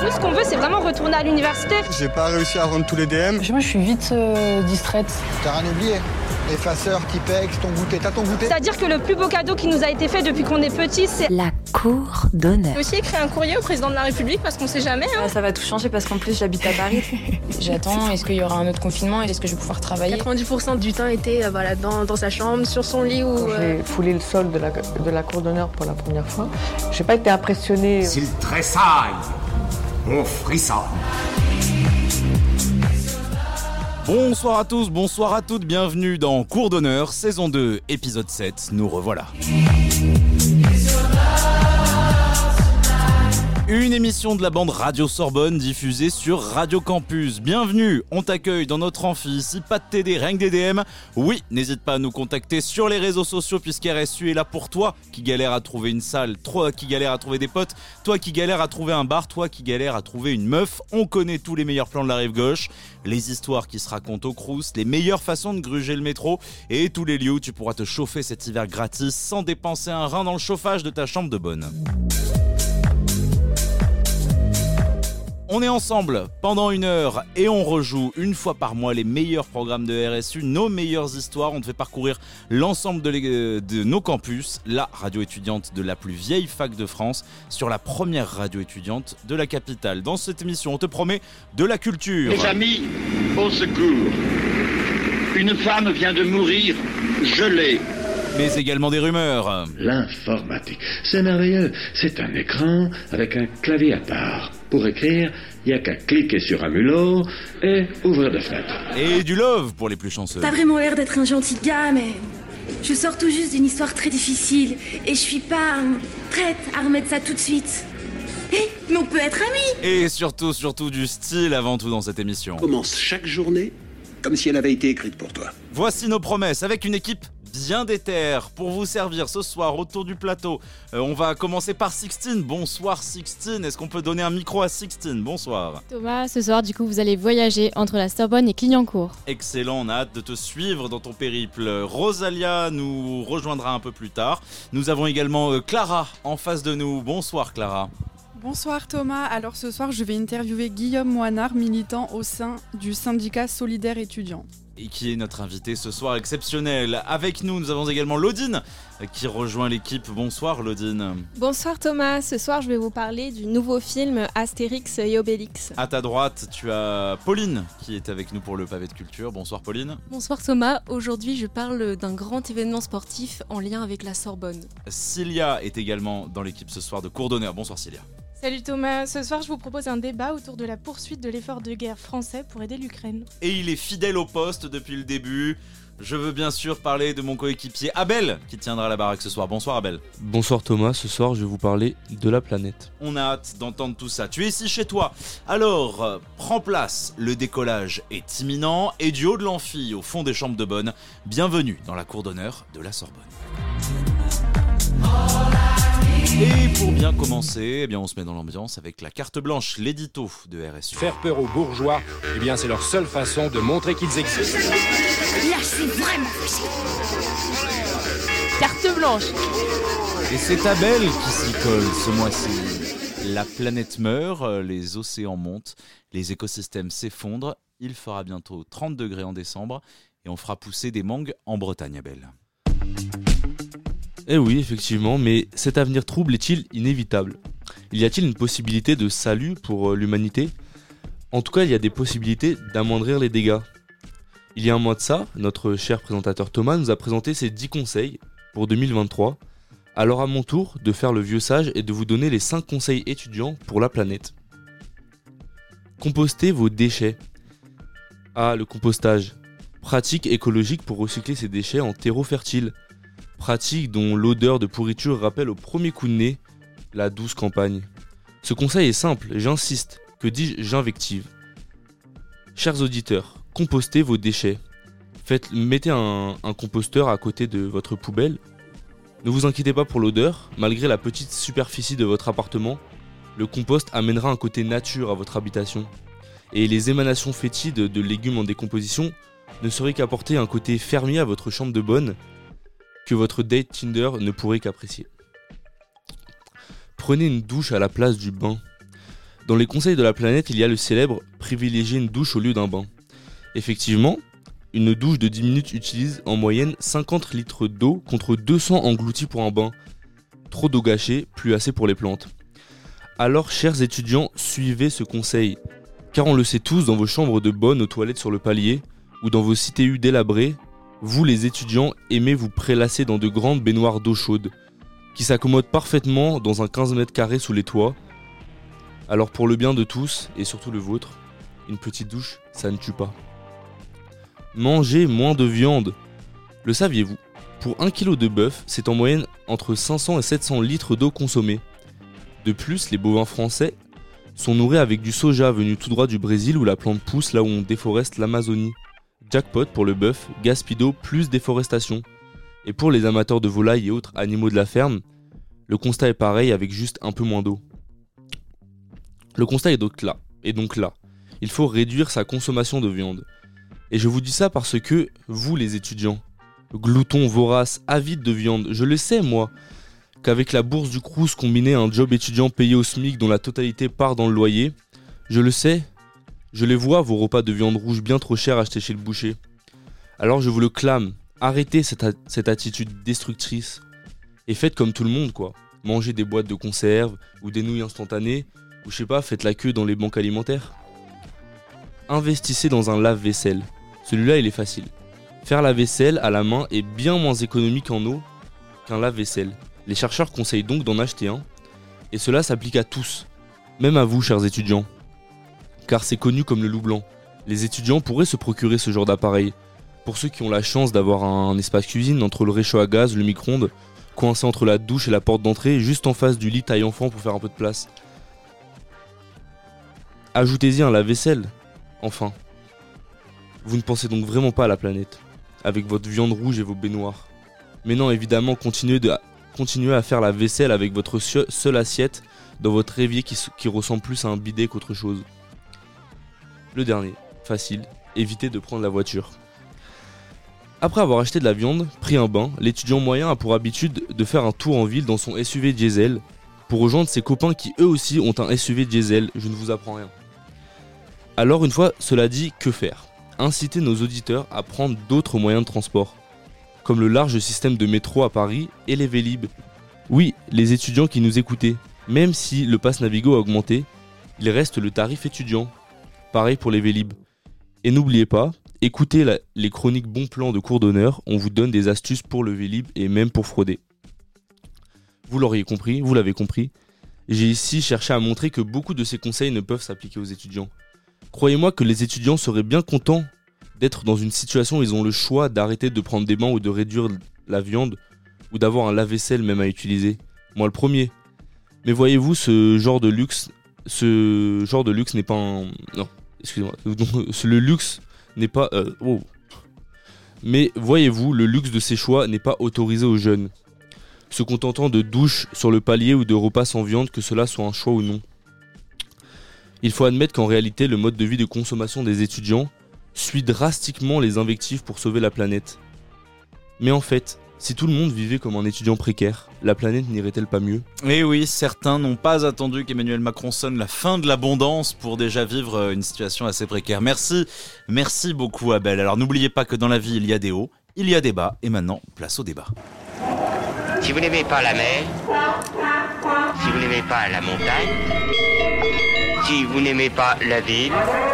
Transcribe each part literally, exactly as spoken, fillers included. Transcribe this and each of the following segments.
Nous, ce qu'on veut, c'est vraiment retourner à l'université. J'ai pas réussi à rendre tous les D M. Moi, je suis vite euh, distraite. T'as rien oublié? Effaceur, Tipex, ton goûter. T'as ton goûter? C'est-à-dire que le plus beau cadeau qui nous a été fait depuis qu'on est petit, c'est la cour d'honneur. J'ai aussi écrit un courrier au président de la République parce qu'on sait jamais. Hein. Ça va tout changer parce qu'en plus, j'habite à Paris. J'attends, est-ce qu'il y aura un autre confinement? Est-ce que je vais pouvoir travailler? quatre-vingt-dix pour cent du temps était euh, voilà, dans, dans sa chambre, sur son lit. Ou, euh... J'ai foulé le sol de la, de la cour d'honneur pour la première fois. J'ai pas été impressionnée. S'il tressaille, on frissonne. Bonsoir à tous, bonsoir à toutes, bienvenue dans Cours d'honneur, saison deux, épisode sept, nous revoilà. Une émission de la bande Radio Sorbonne diffusée sur Radio Campus. Bienvenue, on t'accueille dans notre amphi, ici pas de T D, rien que des D M. Oui, n'hésite pas à nous contacter sur les réseaux sociaux puisqu'R S U est là pour toi qui galère à trouver une salle, toi qui galère à trouver des potes, toi qui galère à trouver un bar, toi qui galère à trouver une meuf. On connaît tous les meilleurs plans de la rive gauche, les histoires qui se racontent au Crous, les meilleures façons de gruger le métro et tous les lieux où tu pourras te chauffer cet hiver gratis sans dépenser un rein dans le chauffage de ta chambre de bonne. On est ensemble pendant une heure et on rejoue une fois par mois les meilleurs programmes de R S U, nos meilleures histoires. On te fait parcourir l'ensemble de, les, de nos campus, la radio étudiante de la plus vieille fac de France, sur la première radio étudiante de la capitale. Dans cette émission, on te promet de la culture. Les amis, au secours. Une femme vient de mourir gelée. Mais également des rumeurs. L'informatique, c'est merveilleux. C'est un écran avec un clavier à part. Pour écrire, il n'y a qu'à cliquer sur un mulot et ouvrir de fenêtre. Et du love pour les plus chanceux. T'as vraiment l'air d'être un gentil gars, mais je sors tout juste d'une histoire très difficile et je suis pas euh, prête à remettre ça tout de suite. Hé, hey, mais on peut être amis. Et surtout, surtout du style avant tout dans cette émission. Commence chaque journée comme si elle avait été écrite pour toi. Voici nos promesses avec une équipe bien déterre pour vous servir ce soir autour du plateau. Euh, on va commencer par Sixtine. Bonsoir Sixtine, est-ce qu'on peut donner un micro à Sixtine? Bonsoir. Thomas, ce soir du coup vous allez voyager entre la Sorbonne et Clignancourt. Excellent, on a hâte de te suivre dans ton périple. Rosalia nous rejoindra un peu plus tard. Nous avons également euh, Clara en face de nous. Bonsoir Clara. Bonsoir Thomas, alors ce soir je vais interviewer Guillaume Moinard, militant au sein du syndicat solidaire étudiant. Et qui est notre invité ce soir exceptionnel. Avec nous, nous avons également Laudine qui rejoint l'équipe. Bonsoir Laudine. Bonsoir Thomas, ce soir je vais vous parler du nouveau film Astérix et Obélix. À ta droite, tu as Pauline qui est avec nous pour le pavé de culture. Bonsoir Pauline. Bonsoir Thomas, aujourd'hui je parle d'un grand événement sportif en lien avec la Sorbonne. Cilia est également dans l'équipe ce soir de Cours d'honneur. Bonsoir Cilia. Salut Thomas, ce soir je vous propose un débat autour de la poursuite de l'effort de guerre français pour aider l'Ukraine. Et il est fidèle au poste depuis le début. Je veux bien sûr parler de mon coéquipier Abel qui tiendra la baraque ce soir. Bonsoir Abel. Bonsoir Thomas, ce soir je vais vous parler de la planète. On a hâte d'entendre tout ça. Tu es ici chez toi. Alors, euh, prends place, le décollage est imminent et du haut de l'amphi au fond des chambres de bonne, bienvenue dans la cour d'honneur de la Sorbonne. Et pour bien commencer, eh bien on se met dans l'ambiance avec la carte blanche, l'édito de R S U. Faire peur aux bourgeois, eh bien c'est leur seule façon de montrer qu'ils existent. Là c'est vraiment facile. Carte blanche. Et c'est Abel qui s'y colle ce mois-ci. La planète meurt, les océans montent, les écosystèmes s'effondrent. Il fera bientôt trente degrés en décembre et on fera pousser des mangues en Bretagne, Abel. Eh oui, effectivement, mais cet avenir trouble est-il inévitable? Y a-t-il une possibilité de salut pour l'humanité? En tout cas, il y a des possibilités d'amoindrir les dégâts. Il y a un mois de ça, notre cher présentateur Thomas nous a présenté ses dix conseils pour deux mille vingt-trois. Alors à mon tour de faire le vieux sage et de vous donner les cinq conseils étudiants pour la planète. Compostez vos déchets. Ah, le compostage. Pratique écologique pour recycler ces déchets en terreau fertile. Pratique dont l'odeur de pourriture rappelle au premier coup de nez la douce campagne. Ce conseil est simple, j'insiste, que dis-je, j'invective. Chers auditeurs, compostez vos déchets. Faites, mettez un, un composteur à côté de votre poubelle. Ne vous inquiétez pas pour l'odeur, malgré la petite superficie de votre appartement, le compost amènera un côté nature à votre habitation. Et les émanations fétides de légumes en décomposition ne seraient qu'apporter un côté fermier à votre chambre de bonne, que votre date Tinder ne pourrait qu'apprécier. Prenez une douche à la place du bain. Dans les conseils de la planète, il y a le célèbre « privilégier une douche au lieu d'un bain ». Effectivement, une douche de dix minutes utilise en moyenne cinquante litres d'eau contre deux cents engloutis pour un bain. Trop d'eau gâchée, plus assez pour les plantes. Alors, chers étudiants, suivez ce conseil. Car on le sait tous, dans vos chambres de bonne, aux toilettes sur le palier, ou dans vos C T U délabrés, vous les étudiants aimez vous prélasser dans de grandes baignoires d'eau chaude, qui s'accommodent parfaitement dans un quinze mètres carrés sous les toits. Alors pour le bien de tous, et surtout le vôtre, une petite douche, ça ne tue pas. Mangez moins de viande. Le saviez-vous ? Pour un kilo de bœuf, c'est en moyenne entre cinq cents et sept cents litres d'eau consommée. De plus, les bovins français sont nourris avec du soja venu tout droit du Brésil où la plante pousse là où on déforeste l'Amazonie. Jackpot pour le bœuf, gaspille d'eau plus déforestation. Et pour les amateurs de volailles et autres animaux de la ferme, le constat est pareil avec juste un peu moins d'eau. Le constat est donc là, et donc là. Il faut réduire sa consommation de viande. Et je vous dis ça parce que, vous les étudiants, gloutons, voraces, avides de viande, je le sais moi, qu'avec la bourse du Crous combinée à un job étudiant payé au SMIC dont la totalité part dans le loyer, je le sais, je les vois vos repas de viande rouge bien trop chers achetés chez le boucher. Alors je vous le clame, arrêtez cette, a- cette attitude destructrice et faites comme tout le monde quoi. Mangez des boîtes de conserve ou des nouilles instantanées ou je sais pas, faites la queue dans les banques alimentaires. Investissez dans un lave-vaisselle. Celui-là il est facile. Faire la vaisselle à la main est bien moins économique en eau qu'un lave-vaisselle. Les chercheurs conseillent donc d'en acheter un, et cela s'applique à tous, même à vous chers étudiants. Car c'est connu comme le loup blanc. Les étudiants pourraient se procurer ce genre d'appareil. Pour ceux qui ont la chance d'avoir un espace cuisine entre le réchaud à gaz, le micro-ondes, coincé entre la douche et la porte d'entrée, juste en face du lit taille enfant pour faire un peu de place. Ajoutez-y un lave-vaisselle, enfin. Vous ne pensez donc vraiment pas à la planète, avec votre viande rouge et vos baignoires. Mais non, évidemment, continuez, de, continuez à faire la vaisselle avec votre seule assiette dans votre évier qui, qui ressemble plus à un bidet qu'autre chose. Le dernier, facile, évitez de prendre la voiture. Après avoir acheté de la viande, pris un bain, l'étudiant moyen a pour habitude de faire un tour en ville dans son S U V diesel pour rejoindre ses copains qui eux aussi ont un S U V diesel, je ne vous apprends rien. Alors une fois cela dit, que faire ? Inciter nos auditeurs à prendre d'autres moyens de transport, comme le large système de métro à Paris et les Vélib. Oui, les étudiants qui nous écoutaient, même si le pass Navigo a augmenté, il reste le tarif étudiant. Pareil pour les Vélib. Et n'oubliez pas, écoutez la, les chroniques Bon Plan de cours d'honneur, on vous donne des astuces pour le Vélib et même pour frauder. Vous l'auriez compris, vous l'avez compris, j'ai ici cherché à montrer que beaucoup de ces conseils ne peuvent s'appliquer aux étudiants. Croyez-moi que les étudiants seraient bien contents d'être dans une situation où ils ont le choix d'arrêter de prendre des bains ou de réduire la viande ou d'avoir un lave-vaisselle même à utiliser. Moi le premier. Mais voyez-vous, ce genre de luxe, ce genre de luxe n'est pas un... Non, excusez-moi. Le luxe n'est pas... Euh, oh. Mais voyez-vous, le luxe de ces choix n'est pas autorisé aux jeunes, se contentant de douches sur le palier ou de repas sans viande, que cela soit un choix ou non. Il faut admettre qu'en réalité, le mode de vie de consommation des étudiants suit drastiquement les invectives pour sauver la planète. Mais en fait, si tout le monde vivait comme un étudiant précaire, la planète n'irait-elle pas mieux ? Et oui, certains n'ont pas attendu qu'Emmanuel Macron sonne la fin de l'abondance pour déjà vivre une situation assez précaire. Merci, merci beaucoup Abel. Alors n'oubliez pas que dans la vie, il y a des hauts, il y a des bas, et maintenant, place au débat. Si vous n'aimez pas la mer, si vous n'aimez pas la montagne, si vous n'aimez pas la ville,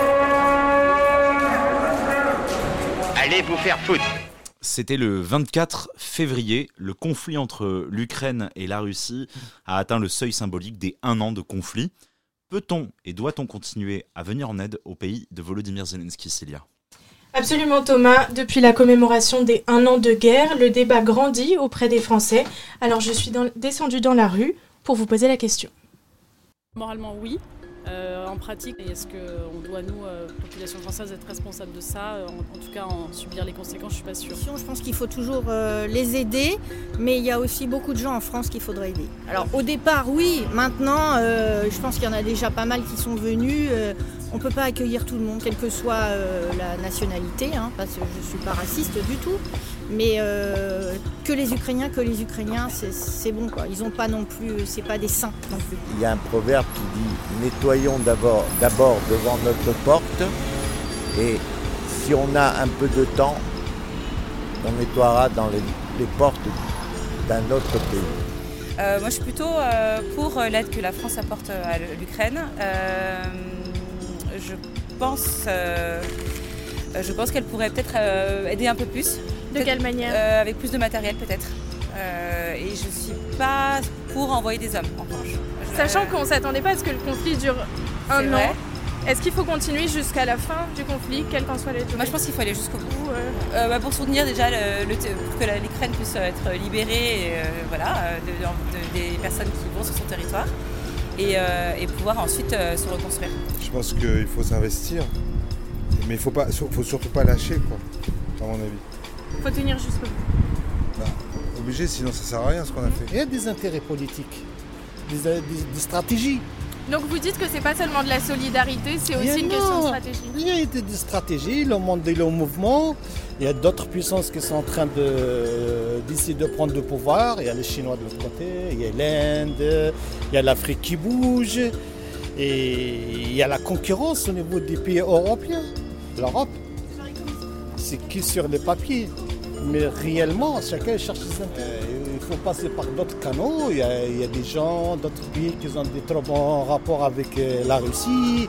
allez vous faire foutre. C'était le vingt-quatre février, le conflit entre l'Ukraine et la Russie a atteint le seuil symbolique des un an de conflit. Peut-on et doit-on continuer à venir en aide au pays de Volodymyr Zelensky, Célia ? Absolument Thomas, depuis la commémoration des un an de guerre, le débat grandit auprès des Français. Alors je suis dans, descendue dans la rue pour vous poser la question. Moralement oui. Euh, en pratique, est-ce qu'on doit, nous, euh, population française, être responsable de ça, euh, en, en tout cas en subir les conséquences, je suis pas sûre. Je pense qu'il faut toujours euh, les aider, mais il y a aussi beaucoup de gens en France qu'il faudrait aider. Alors au départ, oui, maintenant, euh, je pense qu'il y en a déjà pas mal qui sont venus, euh, On ne peut pas accueillir tout le monde, quelle que soit euh, la nationalité, hein, parce que je ne suis pas raciste du tout. Mais euh, que les Ukrainiens, que les Ukrainiens, c'est, c'est bon, quoi. Ils n'ont pas non plus, c'est pas des saints non plus. Il y a un proverbe qui dit « Nettoyons d'abord, d'abord devant notre porte et si on a un peu de temps, on nettoiera dans les, les portes d'un autre pays. » euh, Moi, je suis plutôt euh, pour l'aide que la France apporte à l'Ukraine. Euh, je pense, euh, je pense qu'elle pourrait peut-être euh, aider un peu plus. De quelle manière euh, Avec plus de matériel peut-être. Euh, et je ne suis pas pour envoyer des hommes en revanche. Je... Sachant qu'on ne s'attendait pas à ce que le conflit dure un an. Vrai. Est-ce qu'il faut continuer jusqu'à la fin du conflit, quel qu'en soit les durées ? Moi je pense qu'il faut aller jusqu'au bout. Ouais. Euh, bah, pour soutenir déjà le, le, pour que l'Ukraine puisse être libérée et, euh, voilà, de, de, des personnes qui vont sur son territoire et, euh, et pouvoir ensuite euh, se reconstruire. Je pense qu'il faut s'investir, mais il ne faut, faut surtout pas lâcher, quoi, à mon avis. Il faut tenir jusqu'au bout. Bah, obligé, sinon ça sert à rien ce qu'on a fait. Il y a des intérêts politiques, des, des, des stratégies. Donc vous dites que c'est pas seulement de la solidarité, c'est aussi une non, question de stratégie. Il y a des, des stratégies, le monde est au mouvement. Il y a d'autres puissances qui sont en train de, d'essayer de prendre le pouvoir. Il y a les Chinois de l'autre côté, il y a l'Inde, il y a l'Afrique qui bouge. Et il y a la concurrence au niveau des pays européens. L'Europe, c'est que sur les papiers. Mais réellement, chacun cherche ses intérêts. Il faut passer par d'autres canaux. Il y a, il y a des gens, d'autres pays qui ont des trop bons rapports avec la Russie.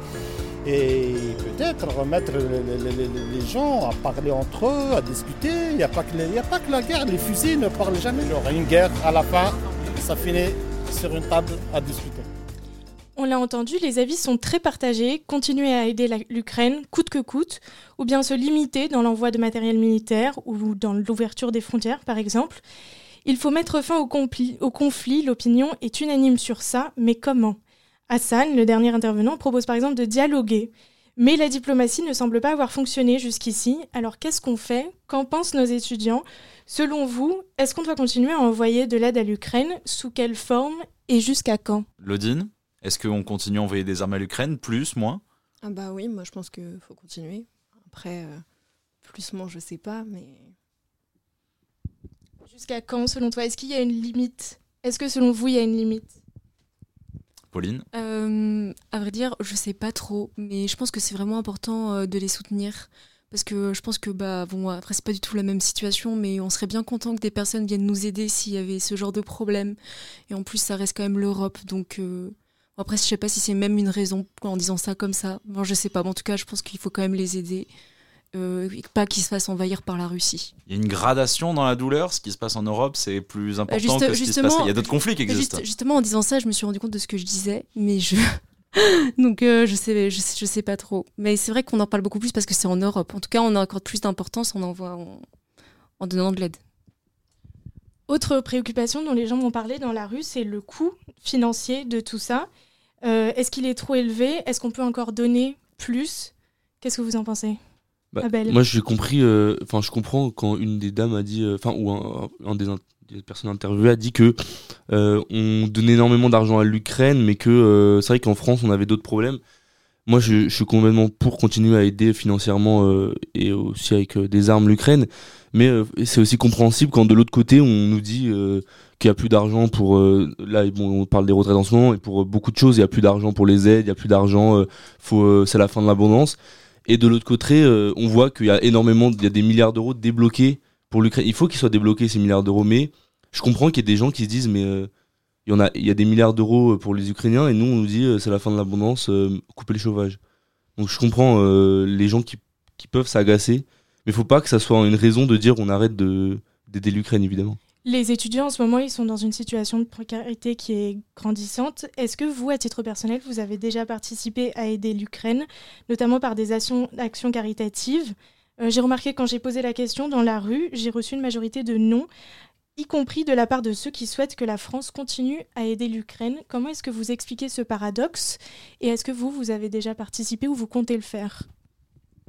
Et peut-être remettre les, les, les gens à parler entre eux, à discuter. Il n'y a, a pas que la guerre. Les fusils ne parlent jamais. Il y aura une guerre à la fin. Ça finit sur une table à discuter. On l'a entendu, les avis sont très partagés. Continuer à aider la, l'Ukraine coûte que coûte, ou bien se limiter dans l'envoi de matériel militaire ou dans l'ouverture des frontières, par exemple. Il faut mettre fin au, compli- au conflit, l'opinion est unanime sur ça, mais comment ? Hassan, le dernier intervenant, propose par exemple de dialoguer. Mais la diplomatie ne semble pas avoir fonctionné jusqu'ici. Alors qu'est-ce qu'on fait ? Qu'en pensent nos étudiants ? Selon vous, est-ce qu'on doit continuer à envoyer de l'aide à l'Ukraine ? Sous quelle forme ? Et jusqu'à quand ? Lodine ? Est-ce qu'on continue à envoyer des armes à l'Ukraine ? Plus, moins ? Ah bah oui, moi je pense qu'il faut continuer. Après, euh, plus, moins, je sais pas, mais... Jusqu'à quand, selon toi ? Est-ce qu'il y a une limite ? Est-ce que, selon vous, il y a une limite ? Pauline ? euh, À vrai dire, je sais pas trop, mais je pense que c'est vraiment important euh, de les soutenir. Parce que je pense que, bah, bon, après, c'est pas du tout la même situation, mais on serait bien content que des personnes viennent nous aider s'il y avait ce genre de problème. Et en plus, ça reste quand même l'Europe, donc... Euh... Après, je sais pas si c'est même une raison en disant ça comme ça. Bon, je sais pas, mais en tout cas, je pense qu'il faut quand même les aider. Euh, et pas qu'ils se fassent envahir par la Russie. Il y a une gradation dans la douleur. Ce qui se passe en Europe, c'est plus important Juste, que ce qui se passe. Il y a d'autres conflits qui existent. Juste, justement, en disant ça, je me suis rendu compte de ce que je disais, mais je... Donc, euh, je sais, je sais, je sais pas trop. Mais c'est vrai qu'on en parle beaucoup plus parce que c'est en Europe. En tout cas, on a encore plus d'importance en, envoie, en, en donnant de l'aide. Autre préoccupation dont les gens m'ont parlé dans la rue, c'est le coût financier de tout ça. Euh, est-ce qu'il est trop élevé ? Est-ce qu'on peut encore donner plus ? Qu'est-ce que vous en pensez ? Bah, Abel ? Moi, j'ai compris, enfin, euh, je comprends quand une des dames a dit, enfin, euh, ou un, un des, des personnes interviewées a dit que euh, on donnait énormément d'argent à l'Ukraine, mais que euh, c'est vrai qu'en France, on avait d'autres problèmes. Moi, je, je suis complètement pour continuer à aider financièrement euh, et aussi avec euh, des armes l'Ukraine, mais euh, c'est aussi compréhensible quand de l'autre côté, on nous dit euh, qu'il n'y a plus d'argent pour... Euh, là, bon, on parle des retraites en ce moment, et pour euh, beaucoup de choses, il n'y a plus d'argent pour les aides, il n'y a plus d'argent, euh, faut, euh, c'est la fin de l'abondance. Et de l'autre côté, euh, on voit qu'il y a énormément, il y a des milliards d'euros débloqués pour l'Ukraine. Il faut qu'ils soient débloqués, ces milliards d'euros, mais je comprends qu'il y ait des gens qui se disent, mais euh, il y en a, il y a des milliards d'euros pour les Ukrainiens, et nous, on nous dit, euh, c'est la fin de l'abondance, euh, couper le chauffage. Donc je comprends euh, les gens qui, qui peuvent s'agacer, mais il ne faut pas que ça soit une raison de dire on arrête de, d'aider l'Ukraine, évidemment. Les étudiants, en ce moment, ils sont dans une situation de précarité qui est grandissante. Est-ce que vous, à titre personnel, vous avez déjà participé à aider l'Ukraine, notamment par des actions, actions caritatives ? euh, J'ai remarqué quand j'ai posé la question dans la rue, j'ai reçu une majorité de non, y compris de la part de ceux qui souhaitent que la France continue à aider l'Ukraine. Comment est-ce que vous expliquez ce paradoxe ? Et est-ce que vous, vous avez déjà participé ou vous comptez le faire ?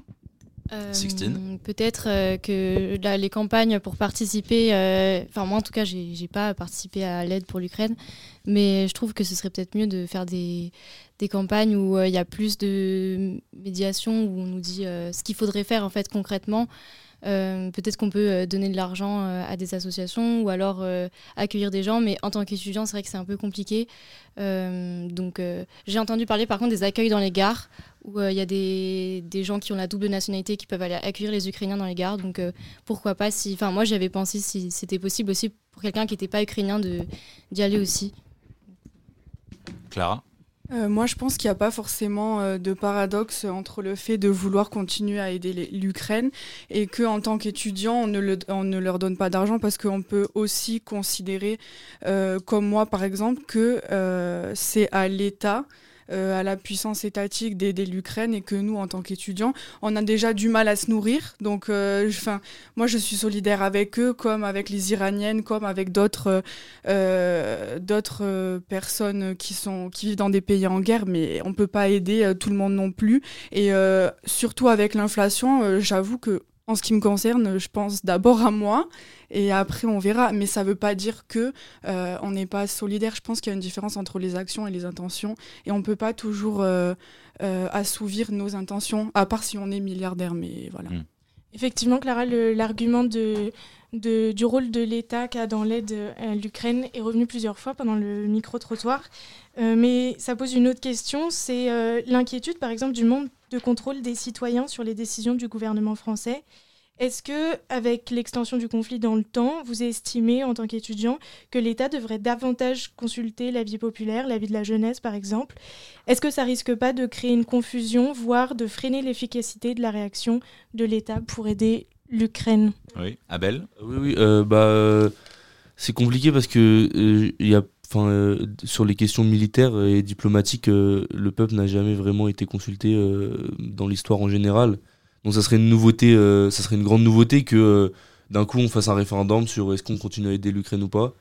Euh, Sixtine. Peut-être euh, que là, les campagnes pour participer, enfin euh, moi en tout cas j'ai, j'ai pas participé à l'aide pour l'Ukraine, mais je trouve que ce serait peut-être mieux de faire des, des campagnes où il euh, y a plus de médiation, où on nous dit euh, ce qu'il faudrait faire en fait concrètement. Euh, peut-être qu'on peut donner de l'argent euh, à des associations ou alors euh, accueillir des gens, mais en tant qu'étudiant c'est vrai que c'est un peu compliqué. Euh, donc euh, j'ai entendu parler par contre des accueils dans les gares où il euh, y a des, des gens qui ont la double nationalité qui peuvent aller accueillir les Ukrainiens dans les gares, donc euh, pourquoi pas, si, enfin moi j'avais pensé si c'était possible aussi pour quelqu'un qui n'était pas ukrainien de, d'y aller aussi. Clara ? Euh, moi, je pense qu'il n'y a pas forcément euh, de paradoxe entre le fait de vouloir continuer à aider les, l'Ukraine et qu'en tant qu'étudiant, on ne, le, on ne leur donne pas d'argent, parce qu'on peut aussi considérer, euh, comme moi par exemple, que euh, c'est à l'État, euh, à la puissance étatique d'aider l'Ukraine, et que nous, en tant qu'étudiants, on a déjà du mal à se nourrir. Donc, euh, moi, je suis solidaire avec eux, comme avec les Iraniennes, comme avec d'autres, euh, d'autres euh, personnes qui, sont, qui vivent dans des pays en guerre, mais on ne peut pas aider euh, tout le monde non plus. Et euh, surtout avec l'inflation, euh, j'avoue que en ce qui me concerne, je pense d'abord à moi et après on verra. Mais ça ne veut pas dire qu'on euh, n'est pas solidaire. Je pense qu'il y a une différence entre les actions et les intentions. Et on ne peut pas toujours euh, euh, assouvir nos intentions, à part si on est milliardaire. Mais voilà. Mmh. Effectivement, Clara, le, l'argument de, de, du rôle de l'État qu'a dans l'aide à l'Ukraine est revenu plusieurs fois pendant le micro-trottoir. Euh, mais ça pose une autre question, c'est euh, l'inquiétude, par exemple, du manque de contrôle des citoyens sur les décisions du gouvernement français. Est-ce que, avec l'extension du conflit dans le temps, vous estimez, en tant qu'étudiant, que l'État devrait davantage consulter l'avis populaire, l'avis de la jeunesse, par exemple ? Est-ce que ça risque pas de créer une confusion, voire de freiner l'efficacité de la réaction de l'État pour aider l'Ukraine ? Oui, Abel ? Oui, oui, euh, bah, euh, c'est compliqué parce que euh, y a, euh, sur les questions militaires et diplomatiques, euh, le peuple n'a jamais vraiment été consulté euh, dans l'histoire en général. Donc ça serait une nouveauté, euh, ça serait une grande nouveauté que euh, d'un coup on fasse un référendum sur est-ce qu'on continue à aider l'Ukraine ou pas.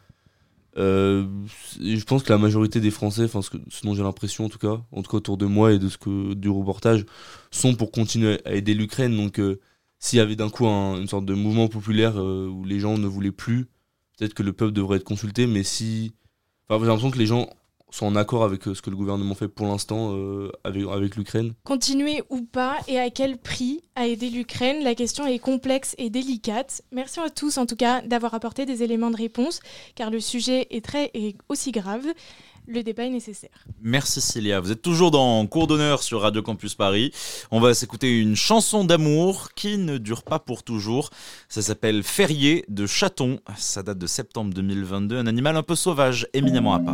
Euh, je pense que la majorité des Français, enfin ce, que, ce dont j'ai l'impression en tout cas, en tout cas autour de moi et de ce que du reportage, sont pour continuer à aider l'Ukraine. Donc euh, s'il y avait d'un coup un, une sorte de mouvement populaire euh, où les gens ne voulaient plus, peut-être que le peuple devrait être consulté. Mais si, enfin j'ai l'impression que les gens sont en accord avec ce que le gouvernement fait pour l'instant euh, avec, avec l'Ukraine. Continuer ou pas, et à quel prix à aider l'Ukraine ? La question est complexe et délicate. Merci à tous en tout cas d'avoir apporté des éléments de réponse, car le sujet est très et aussi grave. Le débat est nécessaire. Merci Célia. Vous êtes toujours dans Cours d'honneur sur Radio Campus Paris. On va s'écouter une chanson d'amour qui ne dure pas pour toujours. Ça s'appelle Ferrier de Chaton. Ça date de septembre deux mille vingt-deux. Un animal un peu sauvage, éminemment à part.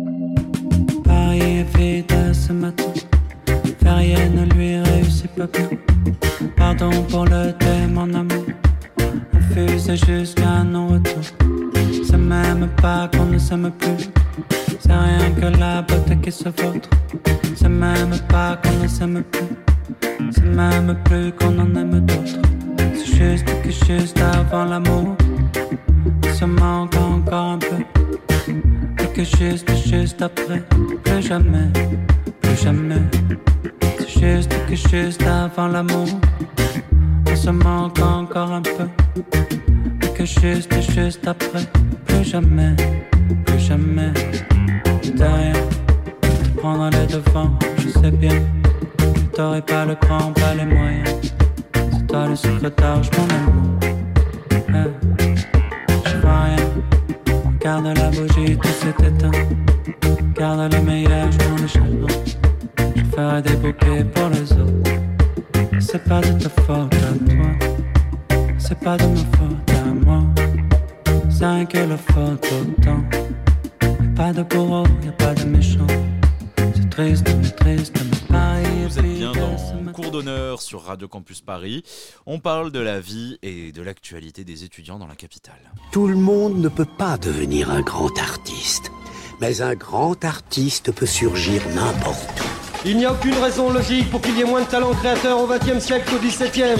Paris est vide ce matin. Ferrier ne lui réussit pas bien. Pardon pour le thé, mon amour. On fuse jusqu'à non-retour. C'est même pas qu'on ne s'aime plus. C'est rien que la beauté qui se vautre. C'est même pas qu'on ne s'aime plus. C'est même plus qu'on en aime d'autres. C'est juste que juste avant l'amour, on se manque encore un peu. Et que juste, juste après, plus jamais, plus jamais. C'est juste que juste avant l'amour, on se manque encore un peu. Et que juste, juste après, plus jamais, plus jamais. De rien, de prendre les devants, je sais bien. T'aurais pas le cran, pas les moyens. C'est toi le secrétaire, je mon amour. Hey, je vois rien. Regarde la bougie, tout s'est éteint. Garde les meilleurs, je m'en échapperai. Je ferai des bouquets pour les autres. C'est pas de ta faute à toi. C'est pas de ma faute à moi. C'est rien que la faute au temps. Pas de bourreau, y'a pas de méchant. C'est triste, mais triste, mais Paris. Vous êtes bien dans Cours d'honneur sur Radio Campus Paris. On parle de la vie et de l'actualité des étudiants dans la capitale. Tout le monde ne peut pas devenir un grand artiste. Mais un grand artiste peut surgir n'importe où. Il n'y a aucune raison logique pour qu'il y ait moins de talents créateurs au vingtième siècle qu'au dix-septième.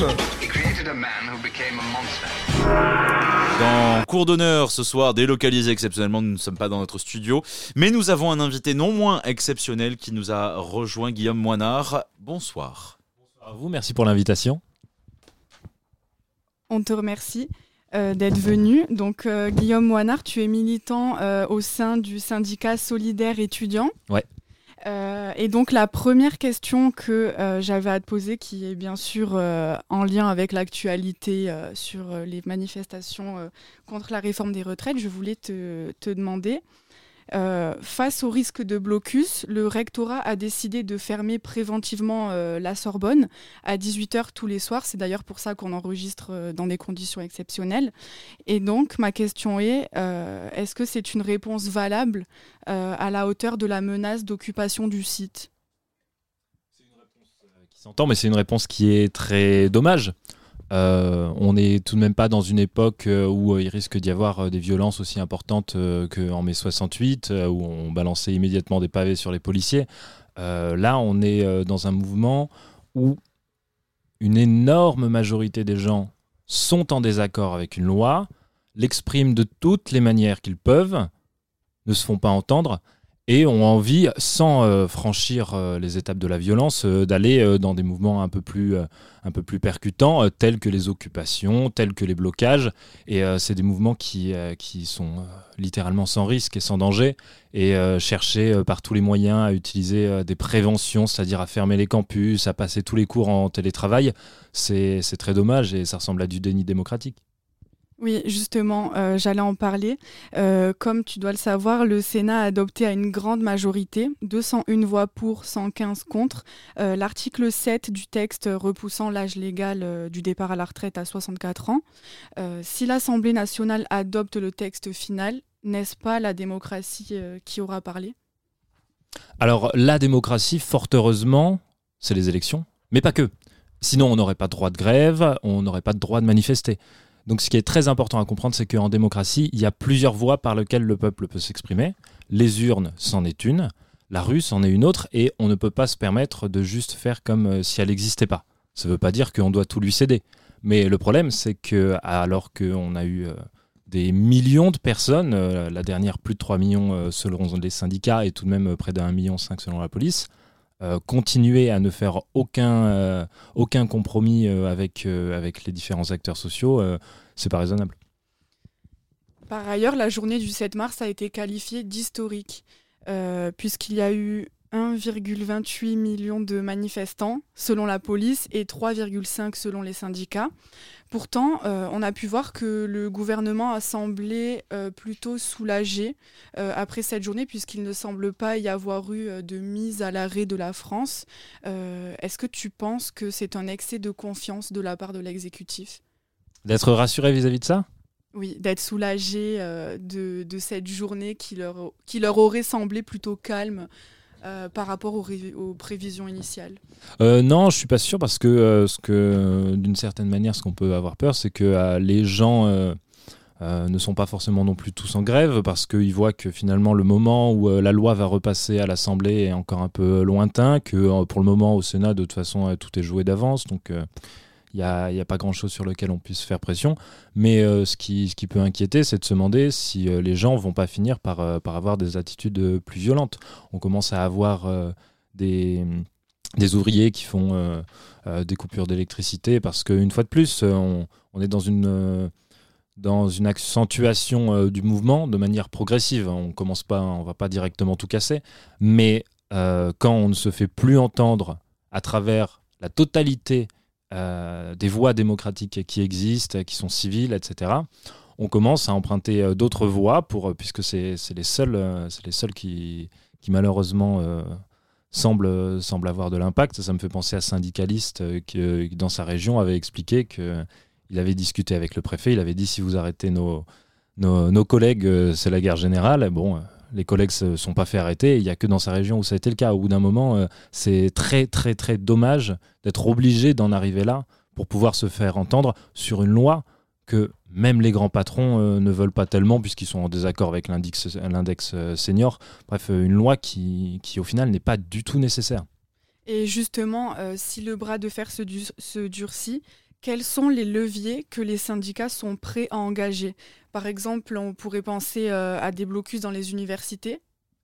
Dans Cours d'honneur ce soir, délocalisé exceptionnellement, nous ne sommes pas dans notre studio, mais nous avons un invité non moins exceptionnel qui nous a rejoint, Guillaume Moinard. Bonsoir. Bonsoir à vous, merci pour l'invitation. On te remercie euh, d'être venu. Donc, euh, Guillaume Moinard, tu es militant euh, au sein du syndicat Solidaire étudiant. Ouais. Euh, et donc, la première question que euh, j'avais à te poser, qui est bien sûr euh, en lien avec l'actualité euh, sur euh, les manifestations euh, contre la réforme des retraites, je voulais te, te demander... Euh, face au risque de blocus, le rectorat a décidé de fermer préventivement euh, la Sorbonne à dix-huit heures tous les soirs. C'est d'ailleurs pour ça qu'on enregistre euh, dans des conditions exceptionnelles. Et donc, ma question est, euh, est-ce que c'est une réponse valable euh, à la hauteur de la menace d'occupation du site ? Qui s'entend, mais c'est une réponse qui est très dommage. Euh, on n'est tout de même pas dans une époque où euh, il risque d'y avoir euh, des violences aussi importantes euh, qu'en mai soixante-huit, euh, où on balançait immédiatement des pavés sur les policiers. Euh, là, on est euh, dans un mouvement où une énorme majorité des gens sont en désaccord avec une loi, l'expriment de toutes les manières qu'ils peuvent, ne se font pas entendre, et ont envie, sans euh, franchir euh, les étapes de la violence, euh, d'aller euh, dans des mouvements un peu plus, euh, un peu plus percutants, euh, tels que les occupations, tels que les blocages. Et euh, c'est des mouvements qui, euh, qui sont euh, littéralement sans risque et sans danger. Et euh, chercher euh, par tous les moyens à utiliser euh, des préventions, c'est-à-dire à fermer les campus, à passer tous les cours en télétravail, c'est, c'est très dommage et ça ressemble à du déni démocratique. Oui, justement, euh, j'allais en parler. Euh, comme tu dois le savoir, le Sénat a adopté à une grande majorité, deux cent une voix pour, cent quinze contre, euh, l'article sept du texte repoussant l'âge légal euh, du départ à la retraite à soixante-quatre ans. Euh, si l'Assemblée nationale adopte le texte final, n'est-ce pas la démocratie euh, qui aura parlé ? Alors, la démocratie, fort heureusement, c'est les élections, mais pas que. Sinon, on n'aurait pas de droit de grève, on n'aurait pas de droit de manifester. Donc ce qui est très important à comprendre, c'est qu'en démocratie, il y a plusieurs voies par lesquelles le peuple peut s'exprimer. Les urnes, c'en est une. La rue, c'en est une autre. Et on ne peut pas se permettre de juste faire comme si elle n'existait pas. Ça ne veut pas dire qu'on doit tout lui céder. Mais le problème, c'est que alors qu'on a eu des millions de personnes, la dernière plus de trois millions selon les syndicats et tout de même près d'un million cinq selon la police, Euh, continuer à ne faire aucun, euh, aucun compromis euh, avec, euh, avec les différents acteurs sociaux, euh, c'est pas raisonnable. Par ailleurs, la journée du sept mars a été qualifiée d'historique, euh, puisqu'il y a eu un virgule vingt-huit million de manifestants selon la police et trois virgule cinq selon les syndicats. Pourtant, euh, on a pu voir que le gouvernement a semblé euh, plutôt soulagé euh, après cette journée, puisqu'il ne semble pas y avoir eu euh, de mise à l'arrêt de la France. Euh, est-ce que tu penses que c'est un excès de confiance de la part de l'exécutif ? D'être rassuré vis-à-vis de ça ? Oui, d'être soulagé euh, de, de cette journée qui leur, qui leur aurait semblé plutôt calme Euh, par rapport aux, ré- aux prévisions initiales. euh, Non, je suis pas sûr parce que, euh, ce que d'une certaine manière, ce qu'on peut avoir peur, c'est que euh, les gens euh, euh, ne sont pas forcément non plus tous en grève parce qu'ils voient que finalement le moment où euh, la loi va repasser à l'Assemblée est encore un peu lointain, que euh, pour le moment au Sénat, de toute façon, euh, tout est joué d'avance, donc il euh, n'y a, y a pas grand-chose sur lequel on puisse faire pression. Mais euh, ce, qui, ce qui peut inquiéter, c'est de se demander si euh, les gens vont pas finir par, euh, par avoir des attitudes euh, plus violentes. On commence à avoir euh, des, des ouvriers qui font euh, euh, des coupures d'électricité parce qu'une fois de plus, euh, on, on est dans une, euh, dans une accentuation euh, du mouvement de manière progressive. On commence pas, on va pas directement tout casser, mais euh, quand on ne se fait plus entendre à travers la totalité Euh, des voies démocratiques qui existent, qui sont civiles, et cetera. On commence à emprunter euh, d'autres voies, pour, puisque c'est, c'est les seuls, euh, c'est les seuls qui, qui malheureusement euh, semblent, semblent avoir de l'impact. Ça me fait penser à un syndicaliste euh, qui, euh, dans sa région, avait expliqué qu'il avait discuté avec le préfet. Il avait dit, si vous arrêtez nos, nos, nos collègues, euh, c'est la guerre générale. Bon, euh, les collègues ne se sont pas fait arrêter. Il n'y a que dans sa région où ça a été le cas. Au bout d'un moment, euh, c'est très, très, très dommage d'être obligé d'en arriver là pour pouvoir se faire entendre sur une loi que même les grands patrons euh, ne veulent pas tellement puisqu'ils sont en désaccord avec l'index, l'index euh, senior. Bref, euh, une loi qui, qui, au final, n'est pas du tout nécessaire. Et justement, euh, si le bras de fer se, du- se durcit, quels sont les leviers que les syndicats sont prêts à engager ? Par exemple, on pourrait penser euh, à des blocus dans les universités,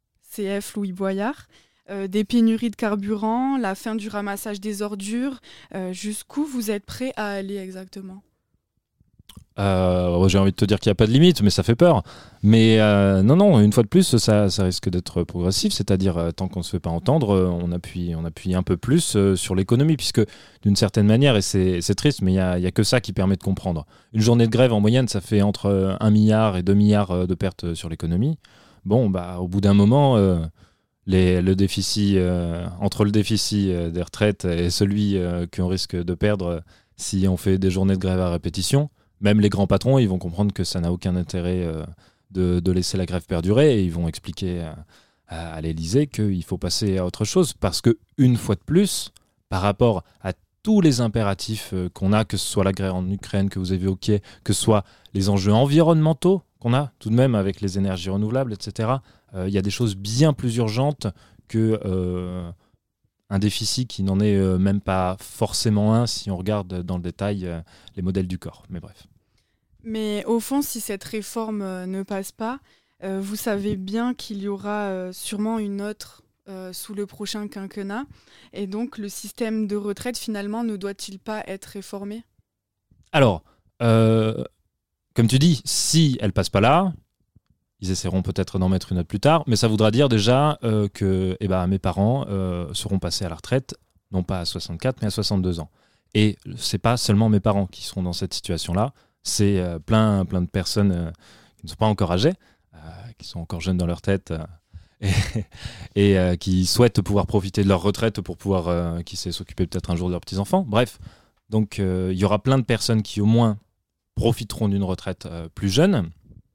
C F Louis Boyard, euh, des pénuries de carburant, la fin du ramassage des ordures. Euh, jusqu'où vous êtes prêts à aller exactement ? Euh, j'ai envie de te dire qu'il n'y a pas de limite, mais ça fait peur. Mais euh, non, non, une fois de plus, ça, ça risque d'être progressif, c'est-à-dire euh, tant qu'on ne se fait pas entendre, euh, on, appuie, on appuie un peu plus euh, sur l'économie, puisque d'une certaine manière, et c'est, c'est triste, mais il n'y a, y a que ça qui permet de comprendre. Une journée de grève, en moyenne, ça fait entre un milliard et deux milliards de pertes sur l'économie. Bon, bah, au bout d'un moment, euh, les, le déficit, euh, entre le déficit euh, des retraites et celui euh, qu'on risque de perdre euh, si on fait des journées de grève à répétition, même les grands patrons, ils vont comprendre que ça n'a aucun intérêt euh, de, de laisser la grève perdurer, et ils vont expliquer à, à, à l'Élysée qu'il faut passer à autre chose, parce que une fois de plus, par rapport à tous les impératifs euh, qu'on a, que ce soit la guerre en Ukraine que vous évoquiez, que ce soit les enjeux environnementaux qu'on a tout de même avec les énergies renouvelables, et cetera, il euh, y a des choses bien plus urgentes que euh, un déficit qui n'en est euh, même pas forcément un si on regarde dans le détail euh, les modèles du corps. Mais bref. Mais au fond, si cette réforme euh, ne passe pas, euh, vous savez bien qu'il y aura euh, sûrement une autre euh, sous le prochain quinquennat. Et donc, le système de retraite, finalement, ne doit-il pas être réformé ? Alors, euh, comme tu dis, si elle passe pas là, ils essaieront peut-être d'en mettre une autre plus tard, mais ça voudra dire déjà euh, que eh ben, mes parents euh, seront passés à la retraite, non pas à soixante-quatre, mais à soixante-deux ans. Et c'est pas seulement mes parents qui seront dans cette situation-là, c'est euh, plein, plein de personnes euh, qui ne sont pas encore âgées, euh, qui sont encore jeunes dans leur tête euh, et, et euh, qui souhaitent pouvoir profiter de leur retraite pour pouvoir euh, qui sait, s'occuper peut-être un jour de leurs petits-enfants. Bref, donc il euh, y aura plein de personnes qui au moins profiteront d'une retraite euh, plus jeune.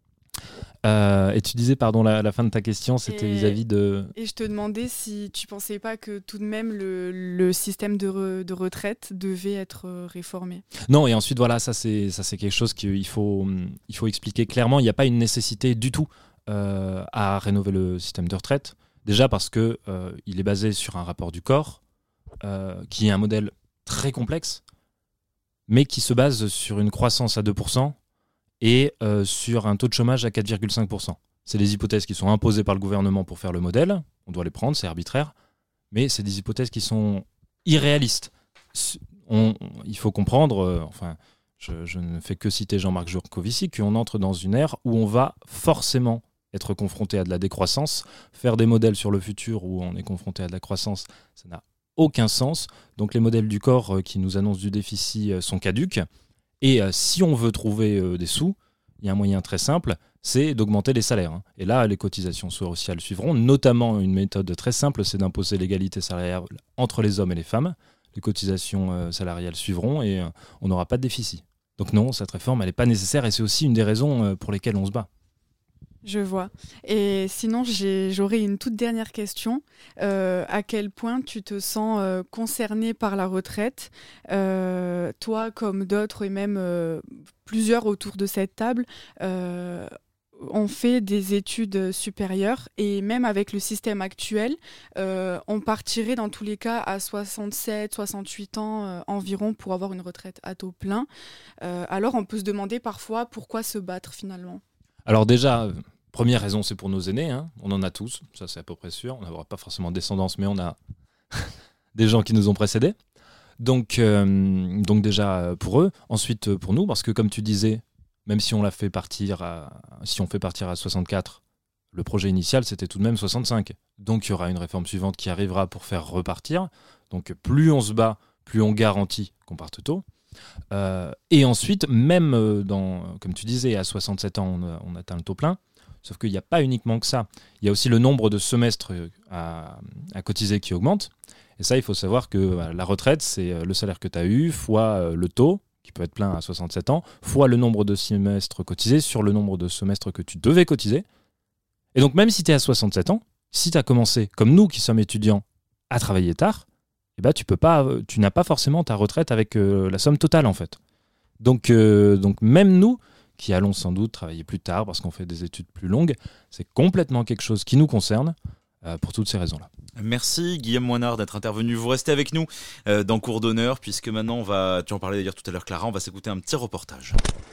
Euh, et tu disais, pardon, la, la fin de ta question, c'était et, vis-à-vis de... Et je te demandais si tu pensais pas que tout de même le, le système de, re, de retraite devait être réformé. Non, et ensuite, voilà, ça c'est, ça, c'est quelque chose qu'il faut, il faut expliquer clairement. Il n'y a pas une nécessité du tout euh, à rénover le système de retraite. Déjà parce qu'il euh, est basé sur un rapport du corps, euh, qui est un modèle très complexe, mais qui se base sur une croissance à deux pour cent et euh, sur un taux de chômage à quatre virgule cinq pour cent. C'est des hypothèses qui sont imposées par le gouvernement pour faire le modèle. On doit les prendre, c'est arbitraire. Mais c'est des hypothèses qui sont irréalistes. On, on, il faut comprendre, euh, enfin, je, je ne fais que citer Jean-Marc Jancovici, qu'on entre dans une ère où on va forcément être confronté à de la décroissance. Faire des modèles sur le futur où on est confronté à de la croissance, ça n'a aucun sens. Donc les modèles du corps euh, qui nous annoncent du déficit euh, sont caduques. Et euh, si on veut trouver euh, des sous, il y a un moyen très simple, c'est d'augmenter les salaires. Hein. Et là, les cotisations sociales suivront, notamment une méthode très simple, c'est d'imposer l'égalité salariale entre les hommes et les femmes. Les cotisations euh, salariales suivront et euh, on n'aura pas de déficit. Donc non, cette réforme, elle n'est pas nécessaire et c'est aussi une des raisons euh, pour lesquelles on se bat. Je vois. Et sinon, j'ai, j'aurais une toute dernière question. Euh, à quel point tu te sens euh, concerné par la retraite, euh, toi comme d'autres et même euh, plusieurs autour de cette table euh, ont fait des études supérieures et même avec le système actuel, euh, on partirait dans tous les cas à soixante-sept, soixante-huit ans euh, environ pour avoir une retraite à taux plein. Euh, alors on peut se demander parfois pourquoi se battre finalement. Alors déjà, euh, première raison, c'est pour nos aînés. Hein. On en a tous, ça c'est à peu près sûr. On n'aura pas forcément de descendance, mais on a des gens qui nous ont précédés. Donc, euh, donc déjà pour eux. Ensuite pour nous, parce que comme tu disais, même si on l'a fait partir à, si on fait partir à soixante-quatre, le projet initial c'était tout de même soixante-cinq. Donc il y aura une réforme suivante qui arrivera pour faire repartir. Donc plus on se bat, plus on garantit qu'on parte tôt. Euh, et ensuite, même dans, comme tu disais, à soixante-sept ans, on, on atteint le taux plein. Sauf qu'il n'y a pas uniquement que ça. Il y a aussi le nombre de semestres à, à cotiser qui augmente. Et ça, il faut savoir que bah, la retraite, c'est le salaire que tu as eu fois le taux, qui peut être plein à soixante-sept ans, fois le nombre de semestres cotisés sur le nombre de semestres que tu devais cotiser. Et donc, même si tu es à soixante-sept ans, si tu as commencé, comme nous qui sommes étudiants, à travailler tard, eh ben, tu peux pas, tu n'as pas forcément ta retraite avec euh, la somme totale, en fait. Donc, euh, donc, même nous, qui allons sans doute travailler plus tard parce qu'on fait des études plus longues, c'est complètement quelque chose qui nous concerne euh, pour toutes ces raisons-là. Merci Guillaume Moinard d'être intervenu. Vous restez avec nous euh, dans Cours d'honneur, puisque maintenant, on va, tu en parlais d'ailleurs tout à l'heure Clara, on va s'écouter un petit reportage.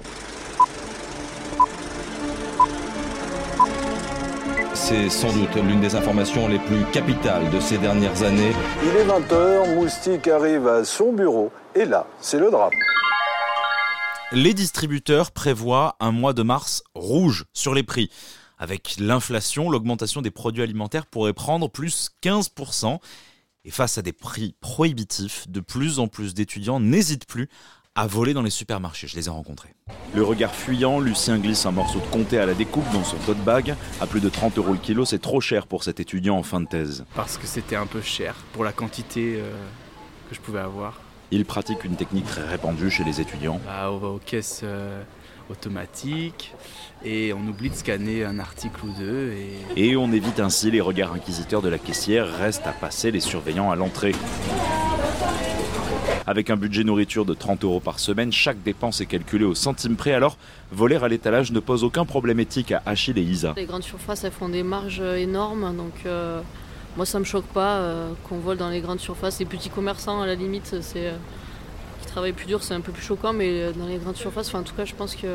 C'est sans doute l'une des informations les plus capitales de ces dernières années. Il est vingt heures, Moustique arrive à son bureau et là, c'est le drame. Les distributeurs prévoient un mois de mars rouge sur les prix. Avec l'inflation, l'augmentation des produits alimentaires pourrait prendre plus quinze pour cent. Et face à des prix prohibitifs, de plus en plus d'étudiants n'hésitent plus à voler dans les supermarchés. Je les ai rencontrés. Le regard fuyant, Lucien glisse un morceau de comté à la découpe dans son tote bag. À plus de trente euros le kilo, c'est trop cher pour cet étudiant en fin de thèse. Parce que c'était un peu cher pour la quantité euh, que je pouvais avoir. Il pratique une technique très répandue chez les étudiants. Bah, on va aux caisses euh, automatiques et on oublie de scanner un article ou deux. Et... et on évite ainsi les regards inquisiteurs de la caissière. Reste à passer les surveillants à l'entrée. Avec un budget nourriture de trente euros par semaine, chaque dépense est calculée au centime près. Alors, voler à l'étalage ne pose aucun problème éthique à Achille et Isa. Les grandes surfaces, elles font des marges énormes, donc euh, moi ça me choque pas euh, qu'on vole dans les grandes surfaces. Les petits commerçants, à la limite, c'est, euh, qui travaillent plus dur, c'est un peu plus choquant, mais dans les grandes surfaces, en tout cas, je pense que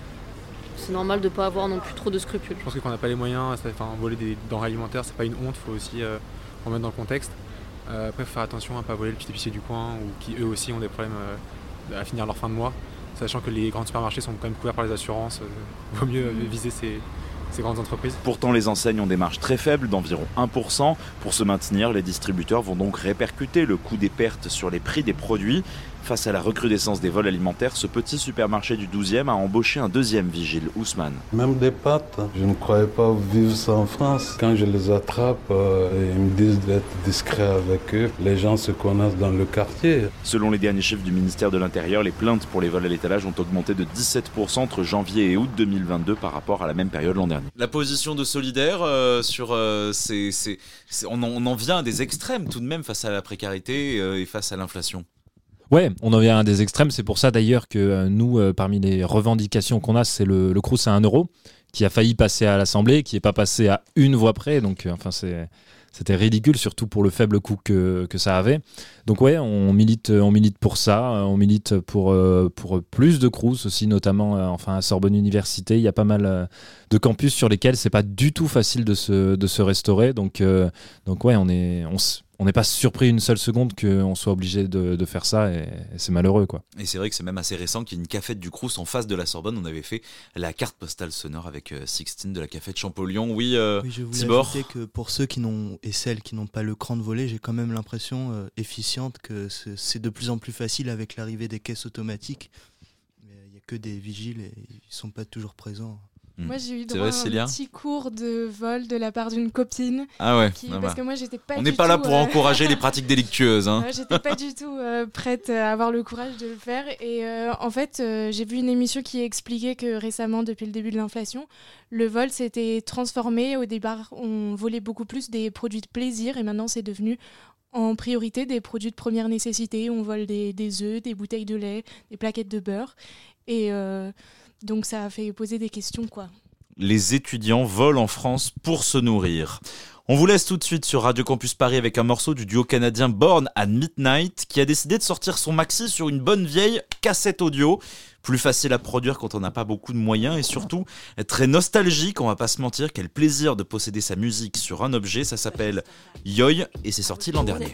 c'est normal de ne pas avoir non plus trop de scrupules. Je pense que quand on n'a pas les moyens, ça, enfin, voler des denrées alimentaires, c'est pas une honte, il faut aussi euh, remettre dans le contexte. Euh, après, il faut faire attention à ne pas voler le petit épicier du coin ou qui eux aussi ont des problèmes euh, à finir leur fin de mois, sachant que les grands supermarchés sont quand même couverts par les assurances. Il euh, vaut mieux euh, viser ces, ces grandes entreprises. Pourtant, les enseignes ont des marges très faibles, d'environ un pour cent. Pour se maintenir, les distributeurs vont donc répercuter le coût des pertes sur les prix des produits. Face à la recrudescence des vols alimentaires, ce petit supermarché du douzième a embauché un deuxième vigile, Ousmane. Même des pâtes, je ne croyais pas vivre ça en France. Quand je les attrape, euh, ils me disent d'être discret avec eux. Les gens se connaissent dans le quartier. Selon les derniers chiffres du ministère de l'Intérieur, les plaintes pour les vols à l'étalage ont augmenté de dix-sept pour cent entre janvier et août deux mille vingt-deux par rapport à la même période l'an dernier. La position de Solidaire, euh, sur, euh, c'est, c'est, c'est, on, en, on en vient à des extrêmes tout de même face à la précarité euh, et face à l'inflation. Ouais, on en vient à des extrêmes. C'est pour ça d'ailleurs que euh, nous, euh, parmi les revendications qu'on a, c'est le, le Crous à un euro, qui a failli passer à l'Assemblée, qui n'est pas passé à une voix près. Donc, euh, enfin, c'est, c'était ridicule, surtout pour le faible coût que, que ça avait. Donc, ouais, on milite, on milite pour ça. On milite pour, euh, pour plus de Crous aussi, notamment euh, enfin, à Sorbonne Université. Il y a pas mal euh, de campus sur lesquels c'est pas du tout facile de se, de se restaurer. Donc, euh, donc ouais, on est. On s- On n'est pas surpris une seule seconde qu'on soit obligé de, de faire ça et, et c'est malheureux, quoi. Et c'est vrai que c'est même assez récent qu'il y ait une cafette du Crous en face de la Sorbonne. On avait fait la carte postale sonore avec euh, Sixtine de la cafette Champollion. Oui, euh, oui, je voulais Tibor. ajouter que pour ceux qui n'ont et celles qui n'ont pas le cran de voler, j'ai quand même l'impression euh, efficiente que c'est, c'est de plus en plus facile avec l'arrivée des caisses automatiques. Mais il n'y a que des vigiles et ils ne sont pas toujours présents. Moi, j'ai eu droit à un petit cours de vol de la part d'une copine. Ah ouais. Qui, ah bah. Parce que moi, j'étais pas On du n'est pas tout, là pour euh... encourager les pratiques délictueuses. Hein. Ouais, j'étais pas du tout euh, prête à avoir le courage de le faire. Et euh, en fait, euh, j'ai vu une émission qui expliquait que récemment, depuis le début de l'inflation, le vol s'était transformé. Au départ, on volait beaucoup plus des produits de plaisir et maintenant, c'est devenu en priorité des produits de première nécessité. On vole des, des œufs, des bouteilles de lait, des plaquettes de beurre. Et euh, donc, ça a fait poser des questions, quoi. Les étudiants volent en France pour se nourrir. On vous laisse tout de suite sur Radio Campus Paris avec un morceau du duo canadien Born at Midnight qui a décidé de sortir son maxi sur une bonne vieille cassette audio. Plus facile à produire quand on n'a pas beaucoup de moyens et surtout très nostalgique, on va pas se mentir. Quel plaisir de posséder sa musique sur un objet, ça s'appelle Yoy et c'est sorti l'an dernier.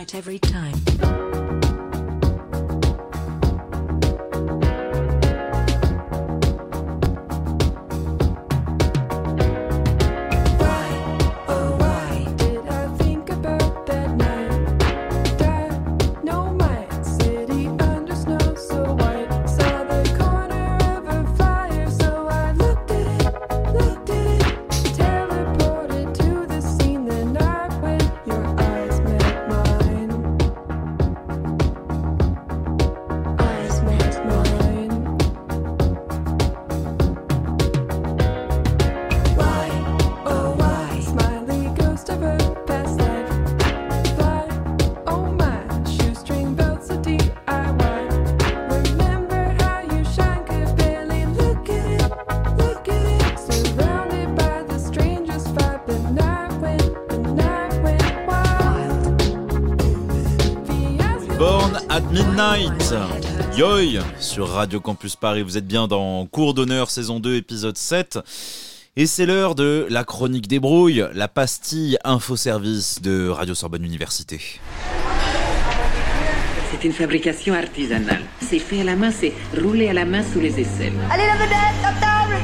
Midnight, Yoy sur Radio Campus Paris. Vous êtes bien dans Cours d'honneur saison deux épisode sept. Et c'est l'heure de la chronique des brouilles, la pastille infoservice de Radio Sorbonne Université. C'est une fabrication artisanale. C'est fait à la main, c'est roulé à la main sous les aisselles. Allez, la vedette, à table!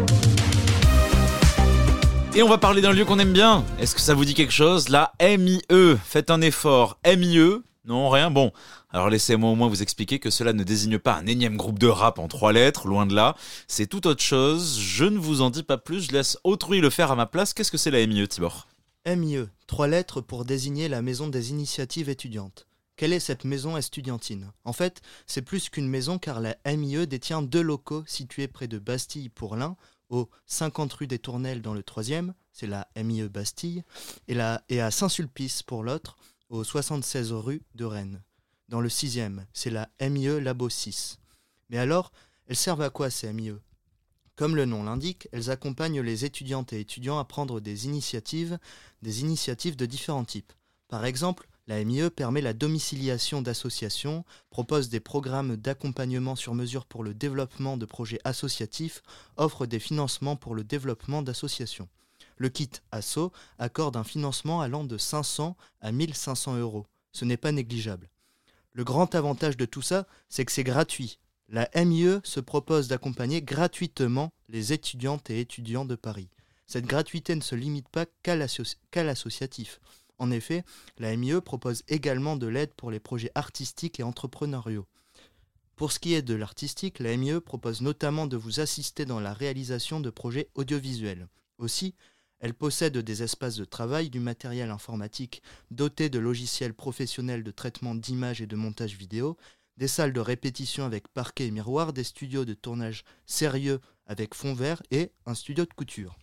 Et on va parler d'un lieu qu'on aime bien. Est-ce que ça vous dit quelque chose? La M I E. Faites un effort. M I E? Non, rien. Bon. Alors laissez-moi au moins vous expliquer que cela ne désigne pas un énième groupe de rap en trois lettres, loin de là. C'est tout autre chose. Je ne vous en dis pas plus, je laisse autrui le faire à ma place. Qu'est-ce que c'est la M I E, Tibor? M I E, trois lettres pour désigner la maison des initiatives étudiantes. Quelle est cette maison estudiantine? En fait, c'est plus qu'une maison car la M I E détient deux locaux situés près de Bastille pour l'un, au cinquante rue des Tournelles dans le troisième, c'est la M I E Bastille, et, la, et à Saint-Sulpice pour l'autre, au soixante-seize rue de Rennes. Dans le sixième, c'est la M I E Labo six. Mais alors, elles servent à quoi ces M I E? Comme le nom l'indique, elles accompagnent les étudiantes et étudiants à prendre des initiatives, des initiatives de différents types. Par exemple, la M I E permet la domiciliation d'associations, propose des programmes d'accompagnement sur mesure pour le développement de projets associatifs, offre des financements pour le développement d'associations. Le kit Asso accorde un financement allant de cinq cents à mille cinq cents euros. Ce n'est pas négligeable. Le grand avantage de tout ça, c'est que c'est gratuit. La M I E se propose d'accompagner gratuitement les étudiantes et étudiants de Paris. Cette gratuité ne se limite pas qu'à l'asso- qu'à l'associatif. En effet, la M I E propose également de l'aide pour les projets artistiques et entrepreneuriaux. Pour ce qui est de l'artistique, la M I E propose notamment de vous assister dans la réalisation de projets audiovisuels. Aussi, elle possède des espaces de travail, du matériel informatique doté de logiciels professionnels de traitement d'images et de montage vidéo, des salles de répétition avec parquet et miroir, des studios de tournage sérieux avec fond vert et un studio de couture.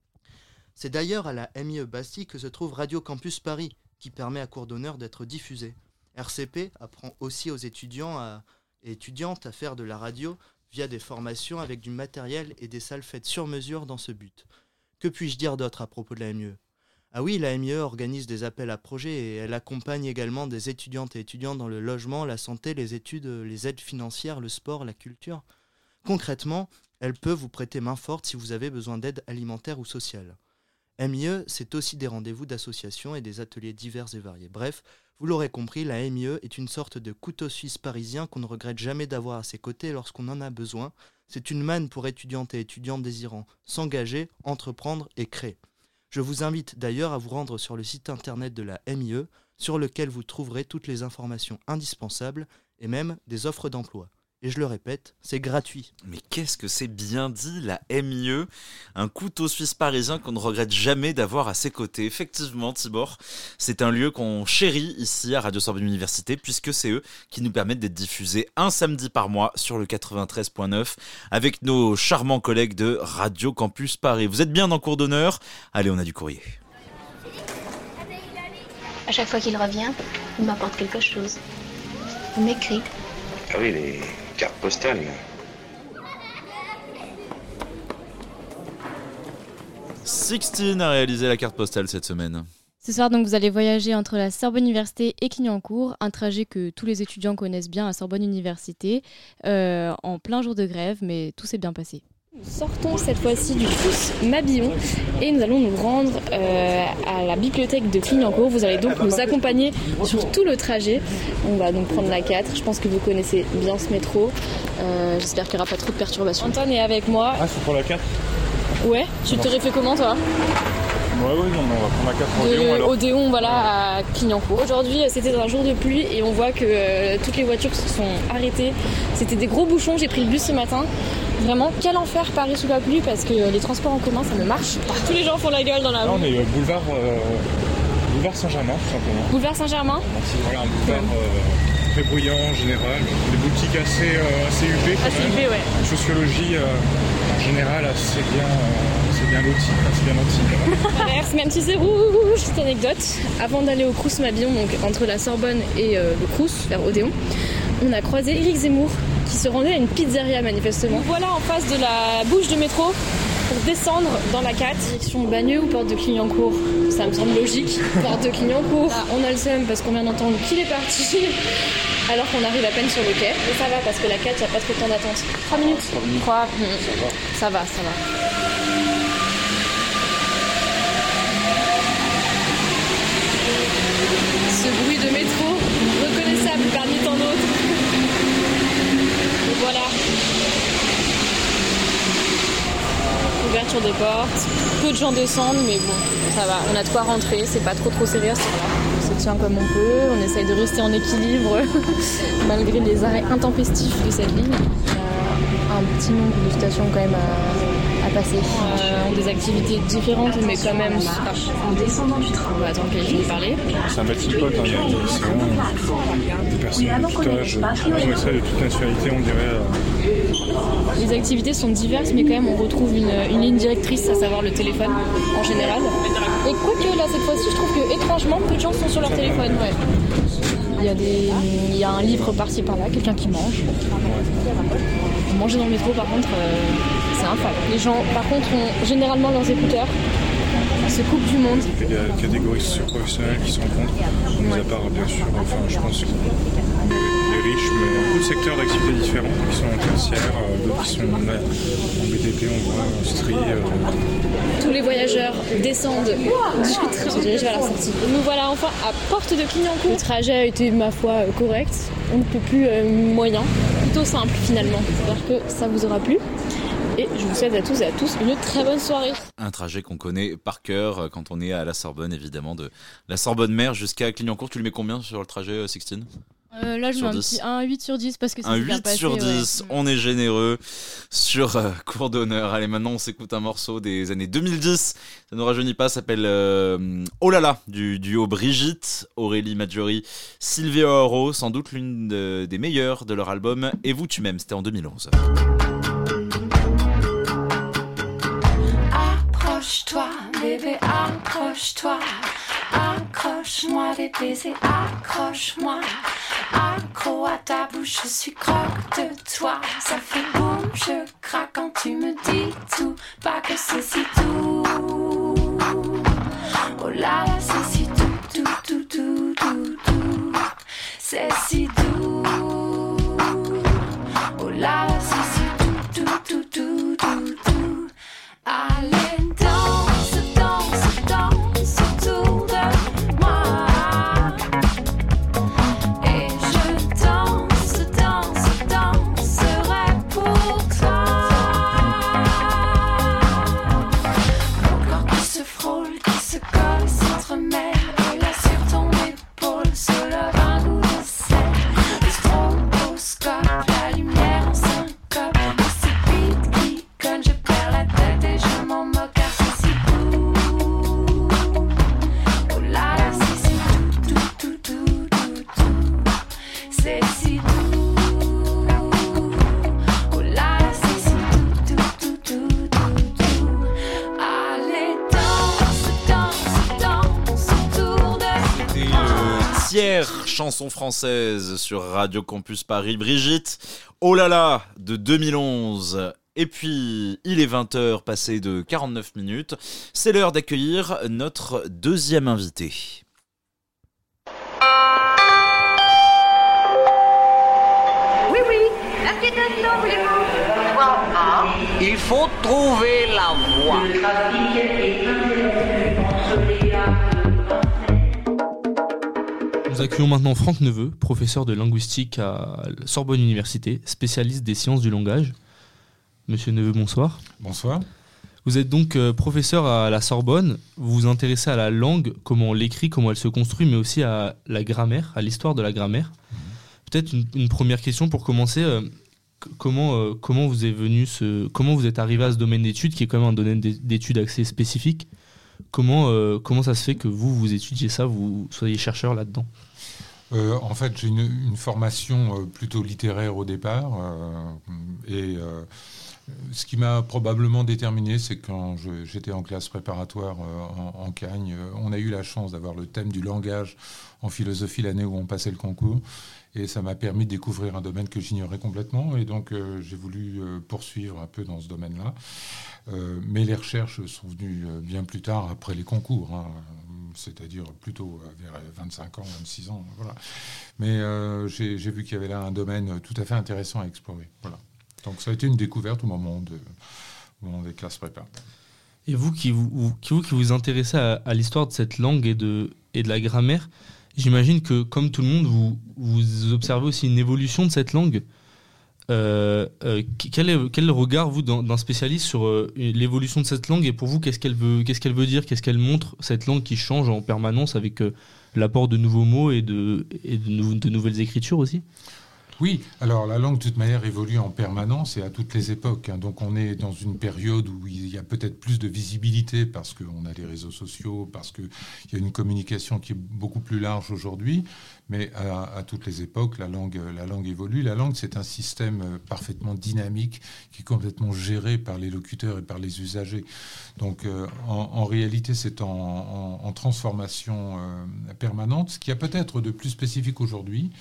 C'est d'ailleurs à la M I E Bastille que se trouve Radio Campus Paris, qui permet à cours d'honneur d'être diffusé. R C P apprend aussi aux étudiants à, et étudiantes à faire de la radio via des formations avec du matériel et des salles faites sur mesure dans ce but. Que puis-je dire d'autre à propos de la M I E? Ah oui, la M I E organise des appels à projets et elle accompagne également des étudiantes et étudiants dans le logement, la santé, les études, les aides financières, le sport, la culture. Concrètement, elle peut vous prêter main forte si vous avez besoin d'aide alimentaire ou sociale. M I E, c'est aussi des rendez-vous d'associations et des ateliers divers et variés. Bref, vous l'aurez compris, la M I E est une sorte de couteau suisse parisien qu'on ne regrette jamais d'avoir à ses côtés lorsqu'on en a besoin. C'est une manne pour étudiantes et étudiants désirant s'engager, entreprendre et créer. Je vous invite d'ailleurs à vous rendre sur le site internet de la M I E, sur lequel vous trouverez toutes les informations indispensables et même des offres d'emploi. Et je le répète, c'est gratuit. Mais qu'est-ce que c'est bien dit, la M I E? Un couteau suisse parisien qu'on ne regrette jamais d'avoir à ses côtés. Effectivement, Tibor, c'est un lieu qu'on chérit ici à Radio Sorbonne Université, puisque c'est eux qui nous permettent d'être diffusés un samedi par mois sur le quatre-vingt-treize point neuf avec nos charmants collègues de Radio Campus Paris. Vous êtes bien en cours d'honneur? Allez, on a du courrier. À chaque fois qu'il revient, il m'apporte quelque chose. Il m'écrit. Ah oui, les cartes postales. Sixtine a réalisé la carte postale cette semaine. Ce soir, donc, vous allez voyager entre la Sorbonne Université et Clignancourt, un trajet que tous les étudiants connaissent bien à Sorbonne Université, euh, en plein jour de grève, mais tout s'est bien passé. Nous sortons cette fois-ci du Crous Mabillon et nous allons nous rendre euh, à la bibliothèque de Clignancourt. Vous allez donc nous accompagner sur tout le trajet. On va donc prendre la quatre. Je pense que vous connaissez bien ce métro. Euh, j'espère qu'il n'y aura pas trop de perturbations. Antoine est avec moi. Ah, c'est pour la quatre? Ouais, tu te fait comment toi? Ouais, ouais, non, on va prendre la quatre de Odéon alors. Odéon, voilà, à Clignancourt. Aujourd'hui, c'était un jour de pluie et on voit que euh, toutes les voitures se sont arrêtées. C'était des gros bouchons. J'ai pris le bus ce matin. Vraiment, quel enfer Paris sous la pluie parce que les transports en commun, ça ne marche pas. Tous les gens font la gueule dans la Là, rue. on est euh, boulevard, euh, boulevard Saint-Germain, tout simplement. Boulevard Saint-Germain. Voilà, un boulevard euh, très bruyant en général. Des boutiques assez, euh, assez huppées. quand Assez même. huppées, ouais. Une sociologie euh, en général assez bien, euh, assez bien lotie, assez bien lotie. Merci, même si c'est rouge. Petite anecdote. Avant d'aller au Crous Mabillon, donc entre la Sorbonne et euh, le Crous, vers Odéon, on a croisé Éric Zemmour qui se rendait à une pizzeria manifestement. Nous voilà en face de la bouche de métro pour descendre dans la quatre. Direction Bagneux ou porte de Clignancourt? Ça me semble logique. Porte de Clignancourt. Là, on a le seum parce qu'on vient d'entendre qu'il est parti alors qu'on arrive à peine sur le quai. Et ça va parce que la quatre, il n'y a pas trop de temps d'attente. trois minutes. trois minutes. Ça va, ça va. Ce bruit de métro reconnaissable parmi tant d'autres. les portes. Peu de gens descendent, mais bon, ça va. On a de quoi rentrer, c'est pas trop trop sérieux, c'est là. On se tient comme on peut, on essaye de rester en équilibre malgré les arrêts intempestifs de cette ligne. Il y a un petit nombre de stations quand même à, à passer. Euh, ont des activités différentes, mais quand même. En descendant du train. On va attendre qu'elle finisse de parler. C'est un bâtiment pote, hein, il y a c'est vraiment des personnes de tout âge, de toute nationalité, on dirait. Euh... Les activités sont diverses, mais quand même on retrouve une, une ligne directrice, à savoir le téléphone en général. Et quoique là cette fois-ci, je trouve que étrangement peu de gens sont sur leur téléphone. Ouais. Il y a des, il y a un livre par-ci par-là, quelqu'un qui mange. Manger dans le métro, par contre, euh, c'est infâme. Les gens, par contre, ont généralement leurs écouteurs. Se coupe du monde. Il y a des catégories socio-professionnelles qui sont contre, mis à part bien sûr, enfin je pense les riches, mais beaucoup de secteurs d'activité différents qui sont en tertiaire, d'autres qui sont en B T P, on voit, industrie. Euh... Tous les voyageurs descendent du train, se dirigent vers la sortie. Nous voilà enfin à Porte de Clignancourt. Le trajet a été, ma foi, correct, on ne peut plus euh, moyen, plutôt simple finalement. J'espère que ça vous aura plu. Et je vous souhaite à tous et à tous une très bonne soirée. Un trajet qu'on connaît par cœur quand on est à la Sorbonne, évidemment, de la Sorbonne-Mer jusqu'à Clignancourt. Tu le mets combien sur le trajet, Sixtine ? Euh, là, je mets un, petit, un huit sur dix parce que c'est un bien huit passé, sur dix, ouais. On est généreux sur euh, cours d'honneur. Allez, maintenant on s'écoute un morceau des années deux mille dix. Ça ne rajeunit pas, ça s'appelle euh, Oh là là, du duo Brigitte, Aurélie Maggiori, Sylvia Oro, sans doute l'une de, des meilleures de leur album Et vous tu m'aimes, c'était en deux mille onze. Accroche-toi, bébé, accroche-toi. Accroche-moi des baisers, accroche-moi. Accro à ta bouche, je suis croque de toi. Ça fait boum, je craque quand tu me dis tout. Pas que c'est si doux. Oh là là, c'est si doux, doux, doux, doux, doux, doux. C'est si doux. Oh là là, c'est si doux, doux, doux, doux, doux, doux. Allez, danse, danse, danse autour de moi. Et je danse, danse, danserai pour toi. Mon corps qui se frôle, qui se colle, s'entremêle. Et là sur ton épaule se lève un goût de sel. Le stroboscope, la lumière en syncope. Et c'est vite qui colle, je perds la tête et je m'en moque. Car c'est si doux. Oh là là, c'est si doux, doux, doux, doux, doux, doux. C'est si doux. Oh là là, c'est si doux, doux, doux, doux, doux, doux. Allez, danse, danse, danse autour de C'était le tiers chanson française sur Radio Campus Paris. Brigitte, Oh là là, de deux mille onze. Et puis, il est vingt heures passées de quarante-neuf minutes. C'est l'heure d'accueillir notre deuxième invité. Oui, oui, la petite station, voulez-vous Trois A. Il faut trouver la voie. Le trafic est interrompu. Nous accueillons maintenant Franck Neveu, professeur de linguistique à Sorbonne Université, spécialiste des sciences du langage. Monsieur Neveu, bonsoir. Bonsoir. Vous êtes donc euh, professeur à la Sorbonne, vous vous intéressez à la langue, comment on l'écrit, comment elle se construit, mais aussi à la grammaire, à l'histoire de la grammaire. Mmh. Peut-être une, une première question pour commencer, euh, c- comment, euh, comment, vous est venu ce, comment vous êtes arrivé à ce domaine d'études, qui est quand même un domaine d'études assez spécifique. Comment, euh, comment ça se fait que vous, vous étudiez ça, vous soyez chercheur là-dedans ? Euh, en fait, j'ai une, une formation euh, plutôt littéraire au départ. Euh, et euh, ce qui m'a probablement déterminé, c'est quand je, j'étais en classe préparatoire euh, en, en Cagne, euh, on a eu la chance d'avoir le thème du langage en philosophie l'année où on passait le concours. Et ça m'a permis de découvrir un domaine que j'ignorais complètement. Et donc, euh, j'ai voulu euh, poursuivre un peu dans ce domaine-là. Euh, mais les recherches sont venues euh, bien plus tard, après les concours. Hein, c'est-à-dire plutôt vers vingt-cinq ans, vingt-six ans. Voilà. Mais euh, j'ai, j'ai vu qu'il y avait là un domaine tout à fait intéressant à explorer. Voilà. Donc, ça a été une découverte au moment, de, au moment des classes prépa. Et vous qui vous, qui vous, qui vous intéressez à, à l'histoire de cette langue et de, et de la grammaire, j'imagine que, comme tout le monde, vous, vous observez aussi une évolution de cette langue. Euh, euh, quel, est, quel est le regard, vous, d'un, d'un spécialiste sur euh, l'évolution de cette langue, et pour vous, qu'est-ce qu'elle veut, qu'est-ce qu'elle veut dire, qu'est-ce qu'elle montre, cette langue qui change en permanence avec euh, l'apport de nouveaux mots et de, et de, nou- de nouvelles écritures aussi ? Oui, alors la langue de toute manière évolue en permanence et à toutes les époques. Hein. Donc on est dans une période où il y a peut-être plus de visibilité parce qu'on a les réseaux sociaux, parce qu'il y a une communication qui est beaucoup plus large aujourd'hui. Mais à, à toutes les époques, la langue, la langue évolue. La langue, c'est un système parfaitement dynamique qui est complètement géré par les locuteurs et par les usagers. Donc euh, en, en réalité, c'est en, en, en transformation euh, permanente, ce qui a peut-être de plus spécifique aujourd'hui.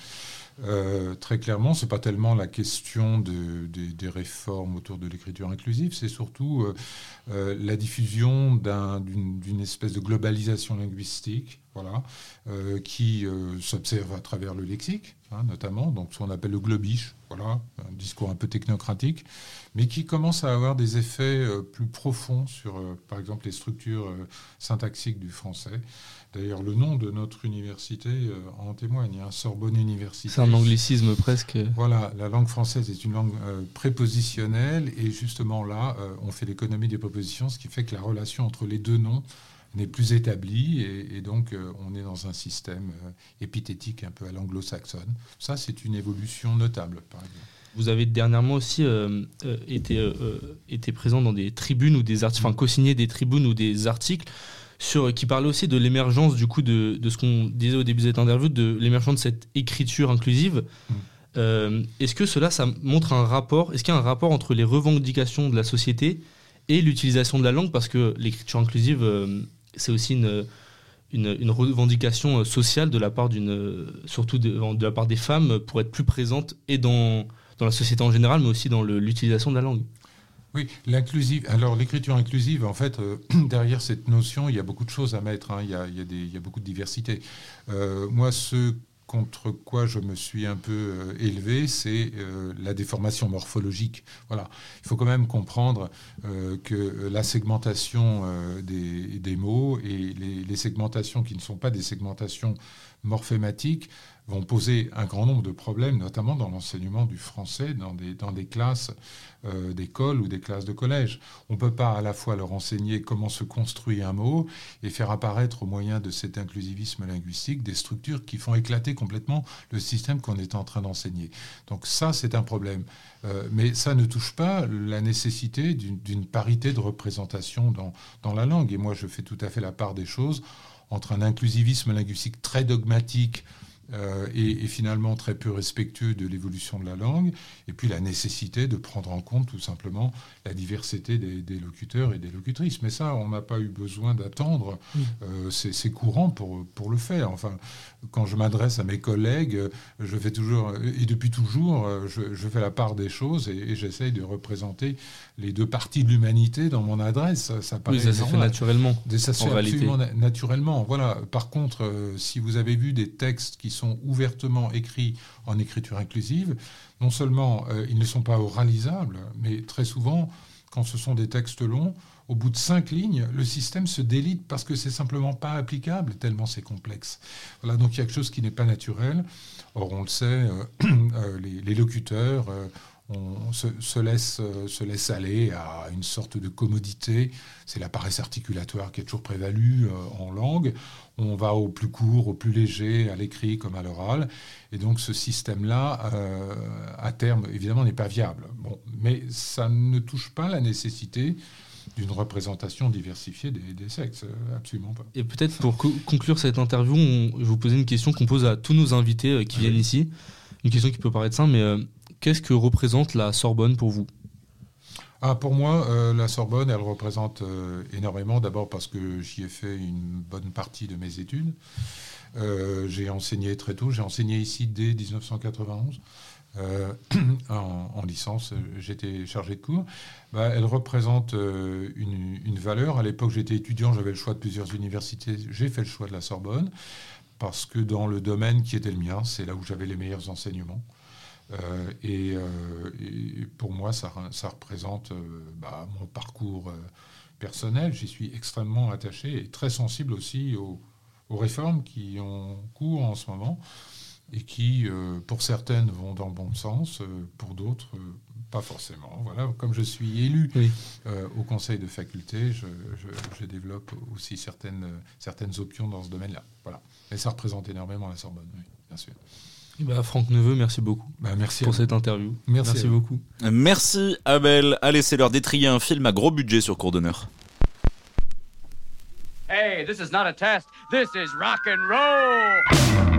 Euh, très clairement, c'est pas tellement la question de, de, des réformes autour de l'écriture inclusive, c'est surtout euh, euh, la diffusion d'un, d'une, d'une espèce de globalisation linguistique, voilà, euh, qui euh, s'observe à travers le lexique, hein, notamment, donc ce qu'on appelle le globish, voilà, un discours un peu technocratique, mais qui commence à avoir des effets euh, plus profonds sur, euh, par exemple, les structures euh, syntaxiques du français. D'ailleurs, le nom de notre université euh, en témoigne, hein, Sorbonne Université. C'est un anglicisme presque. Voilà, la langue française est une langue euh, prépositionnelle et justement là, euh, on fait l'économie des prépositions, ce qui fait que la relation entre les deux noms n'est plus établie et, et donc euh, on est dans un système euh, épithétique un peu à l'anglo-saxonne. Ça, c'est une évolution notable, par exemple. Vous avez dernièrement aussi euh, euh, été, euh, été présent dans des tribunes ou des articles, enfin co-signé des tribunes ou des articles sur, qui parlaient aussi de l'émergence du coup de, de ce qu'on disait au début de cette interview, de l'émergence de cette écriture inclusive. Mmh. Euh, est-ce que cela, ça montre un rapport, est-ce qu'il y a un rapport entre les revendications de la société et l'utilisation de la langue ? Parce que l'écriture inclusive, euh, c'est aussi une, une, une revendication sociale de la part d'une, surtout de, de la part des femmes pour être plus présentes et dans, dans la société en général, mais aussi dans le, l'utilisation de la langue. Oui, l'inclusive. Alors l'écriture inclusive, en fait, euh, derrière cette notion, il y a beaucoup de choses à mettre. Hein. Il y a, il y a des, il y a beaucoup de diversité. Euh, moi, ce contre quoi je me suis un peu euh, élevé, c'est euh, la déformation morphologique. Voilà. Il faut quand même comprendre euh, que la segmentation euh, des, des mots et les, les segmentations qui ne sont pas des segmentations morphématiques vont poser un grand nombre de problèmes, notamment dans l'enseignement du français, dans des, dans des classes euh, d'école ou des classes de collège. On ne peut pas à la fois leur enseigner comment se construit un mot et faire apparaître au moyen de cet inclusivisme linguistique des structures qui font éclater complètement le système qu'on est en train d'enseigner. Donc ça, c'est un problème. Euh, mais ça ne touche pas la nécessité d'une, d'une parité de représentation dans, dans la langue. Et moi, je fais tout à fait la part des choses entre un inclusivisme linguistique très dogmatique Euh, et, et finalement très peu respectueux de l'évolution de la langue, et puis la nécessité de prendre en compte tout simplement la diversité des, des locuteurs et des locutrices. Mais ça, on n'a pas eu besoin d'attendre. Oui. Euh, c'est, c'est courant pour, pour le faire. Enfin, quand je m'adresse à mes collègues, je fais toujours, et depuis toujours, je, je fais la part des choses et, et j'essaye de représenter les deux parties de l'humanité dans mon adresse. Ça, ça paraît oui, ça se fait naturellement. Ça se fait absolument na- naturellement. Voilà. Par contre, euh, si vous avez vu des textes qui sont ouvertement écrits en écriture inclusive, non seulement euh, ils ne sont pas oralisables, mais très souvent, quand ce sont des textes longs, au bout de cinq lignes, le système se délite parce que c'est simplement pas applicable, tellement c'est complexe. Voilà, donc il y a quelque chose qui n'est pas naturel. Or, on le sait, euh, euh, les, les locuteurs euh, on se, se, laisse, euh, se laisse aller à une sorte de commodité. C'est la paresse articulatoire qui est toujours prévalue euh, en langue. On va au plus court, au plus léger, à l'écrit comme à l'oral. Et donc ce système-là, euh, à terme, évidemment, n'est pas viable. Bon, mais ça ne touche pas la nécessité d'une représentation diversifiée des, des sexes, absolument pas. Et peut-être pour co- conclure cette interview, on, je vais vous poser une question qu'on pose à tous nos invités euh, qui oui. viennent ici. Une question qui peut paraître simple, mais euh, qu'est-ce que représente la Sorbonne pour vous ? Ah, pour moi, euh, la Sorbonne, elle représente euh, énormément, d'abord parce que j'y ai fait une bonne partie de mes études. Euh, j'ai enseigné très tôt, j'ai enseigné ici dès dix-neuf cent quatre-vingt-onze. Euh, en, en licence, j'étais chargé de cours. Bah, elle représente euh, une, une valeur. À l'époque, j'étais étudiant, j'avais le choix de plusieurs universités. J'ai fait le choix de la Sorbonne parce que dans le domaine qui était le mien, c'est là où j'avais les meilleurs enseignements. Euh, et, euh, et pour moi, ça, ça représente euh, bah, mon parcours euh, personnel. J'y suis extrêmement attaché et très sensible aussi aux, aux réformes qui ont cours en ce moment. et qui, euh, pour certaines, vont dans le bon sens, euh, pour d'autres, euh, pas forcément. Voilà, comme je suis élu oui. euh, au conseil de faculté, je, je, je développe aussi certaines, certaines options dans ce domaine-là. Voilà. Et ça représente énormément la Sorbonne, oui, bien sûr. Et bah Franck Neveu, merci beaucoup bah, merci pour cette interview. Merci, merci beaucoup. Merci Abel. Allez, c'est l'heure d'étrier un film à gros budget sur Cours d'honneur. Hey, this is not a test, this is rock and roll.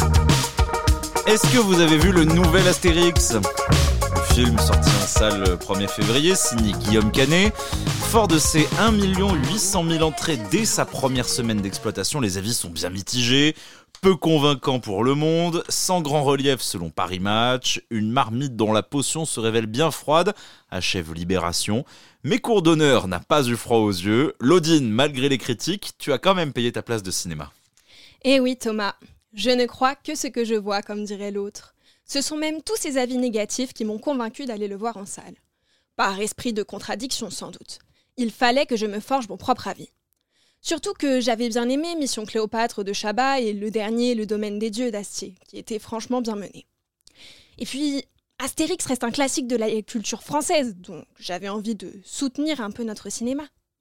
Est-ce que vous avez vu le nouvel Astérix ? Le film sorti en salle le premier février, signé Guillaume Canet. Fort de ses un million huit cent mille entrées dès sa première semaine d'exploitation, les avis sont bien mitigés. Peu convaincant pour Le Monde, sans grand relief selon Paris Match, une marmite dont la potion se révèle bien froide, achève Libération. Mais Cours d'honneur n'a pas eu froid aux yeux. Laudine, malgré les critiques, tu as quand même payé ta place de cinéma. Eh oui Thomas, je ne crois que ce que je vois, comme dirait l'autre. Ce sont même tous ces avis négatifs qui m'ont convaincu d'aller le voir en salle. Par esprit de contradiction sans doute. Il fallait que je me forge mon propre avis. Surtout que j'avais bien aimé Mission Cléopâtre de Chabat et le dernier Le Domaine des Dieux d'Astier, qui était franchement bien mené. Et puis, Astérix reste un classique de la culture française, donc j'avais envie de soutenir un peu notre cinéma.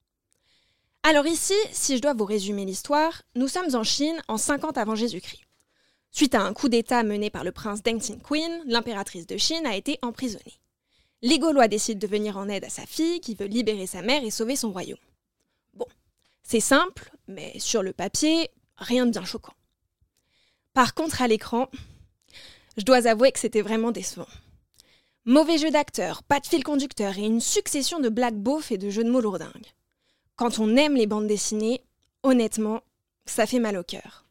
Alors ici, si je dois vous résumer l'histoire, nous sommes en Chine en cinquante avant Jésus-Christ. Suite à un coup d'État mené par le prince Deng Xiaoping, l'impératrice de Chine a été emprisonnée. Les Gaulois décident de venir en aide à sa fille, qui veut libérer sa mère et sauver son royaume. Bon, c'est simple, mais sur le papier, rien de bien choquant. Par contre, à l'écran, je dois avouer que c'était vraiment décevant. Mauvais jeu d'acteur, pas de fil conducteur et une succession de blagues beaufs et de jeux de mots lourdingues. Quand on aime les bandes dessinées, honnêtement, ça fait mal au cœur.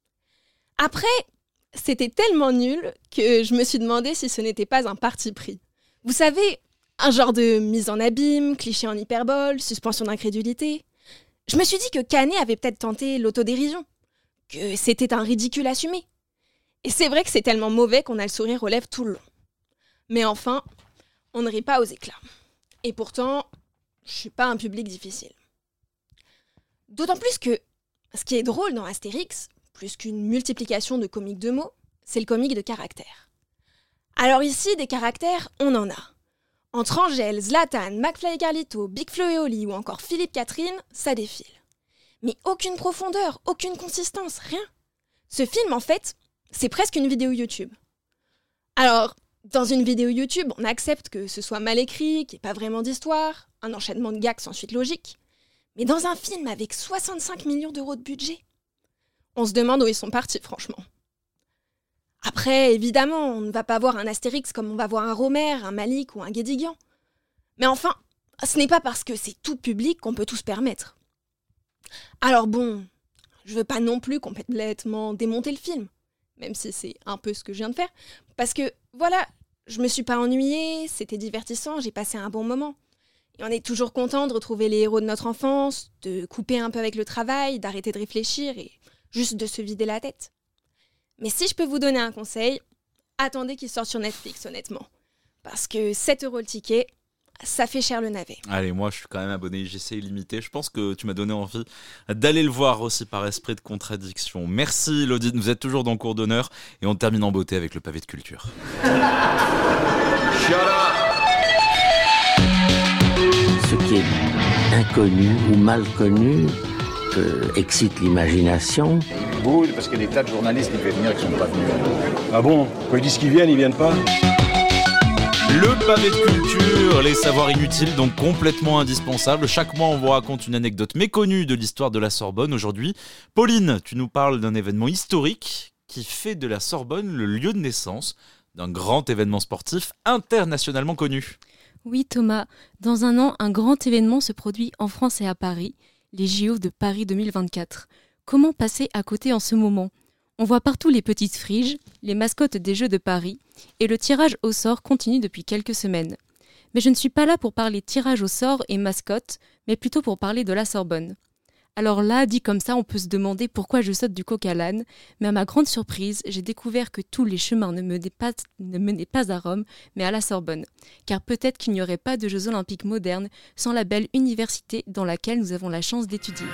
Après, c'était tellement nul que je me suis demandé si ce n'était pas un parti pris. Vous savez, un genre de mise en abîme, cliché en hyperbole, suspension d'incrédulité. Je me suis dit que Canet avait peut-être tenté l'autodérision, que c'était un ridicule assumé. Et c'est vrai que c'est tellement mauvais qu'on a le sourire aux lèvres tout le long. Mais enfin, on ne rit pas aux éclats. Et pourtant, je suis pas un public difficile. D'autant plus que ce qui est drôle dans Astérix, plus qu'une multiplication de comiques de mots, c'est le comique de caractère. Alors ici, des caractères, on en a. Entre Angèle, Zlatan, McFly et Carlito, Big Flo et Oli ou encore Philippe Catherine, ça défile. Mais aucune profondeur, aucune consistance, rien. Ce film, en fait, c'est presque une vidéo YouTube. Alors, dans une vidéo YouTube, on accepte que ce soit mal écrit, qu'il n'y ait pas vraiment d'histoire, un enchaînement de gags sans suite logique. Mais dans un film avec soixante-cinq millions d'euros de budget, on se demande où ils sont partis, franchement. Après, évidemment, on ne va pas voir un Astérix comme on va voir un Romer, un Malik ou un Guédiguian. Mais enfin, ce n'est pas parce que c'est tout public qu'on peut tout se permettre. Alors bon, je veux pas non plus complètement démonter le film, même si c'est un peu ce que je viens de faire, parce que, voilà, je me suis pas ennuyée, c'était divertissant, j'ai passé un bon moment. Et on est toujours content de retrouver les héros de notre enfance, de couper un peu avec le travail, d'arrêter de réfléchir et juste de se vider la tête. Mais si je peux vous donner un conseil, attendez qu'il sorte sur Netflix, honnêtement. Parce que sept euros le ticket, ça fait cher le navet. Allez, moi je suis quand même abonné I G C illimité. Je pense que tu m'as donné envie d'aller le voir aussi par esprit de contradiction. Merci Laudine, vous êtes toujours dans Cours d'honneur et on termine en beauté avec le pavé de culture. Ce qui est inconnu ou mal connu euh, excite l'imagination. Oui, parce qu'il y a des tas de journalistes qui devaient venir qui ne sont pas venus. Ah bon? Quand ils disent qu'ils viennent, ils viennent pas? Le pavé de culture, les savoirs inutiles donc complètement indispensables. Chaque mois on vous raconte une anecdote méconnue de l'histoire de la Sorbonne. Aujourd'hui, Pauline, tu nous parles d'un événement historique qui fait de la Sorbonne le lieu de naissance d'un grand événement sportif internationalement connu. Oui Thomas, dans un an, un grand événement se produit en France et à Paris, les J O de Paris deux mille vingt-quatre. Comment passer à côté en ce moment ? On voit partout les petites friges, les mascottes des Jeux de Paris, et le tirage au sort continue depuis quelques semaines. Mais je ne suis pas là pour parler tirage au sort et mascottes, mais plutôt pour parler de la Sorbonne. Alors là, dit comme ça, on peut se demander pourquoi je saute du coq à l'âne, mais à ma grande surprise, j'ai découvert que tous les chemins ne menaient pas, ne menaient pas à Rome, mais à la Sorbonne. Car peut-être qu'il n'y aurait pas de Jeux olympiques modernes sans la belle université dans laquelle nous avons la chance d'étudier.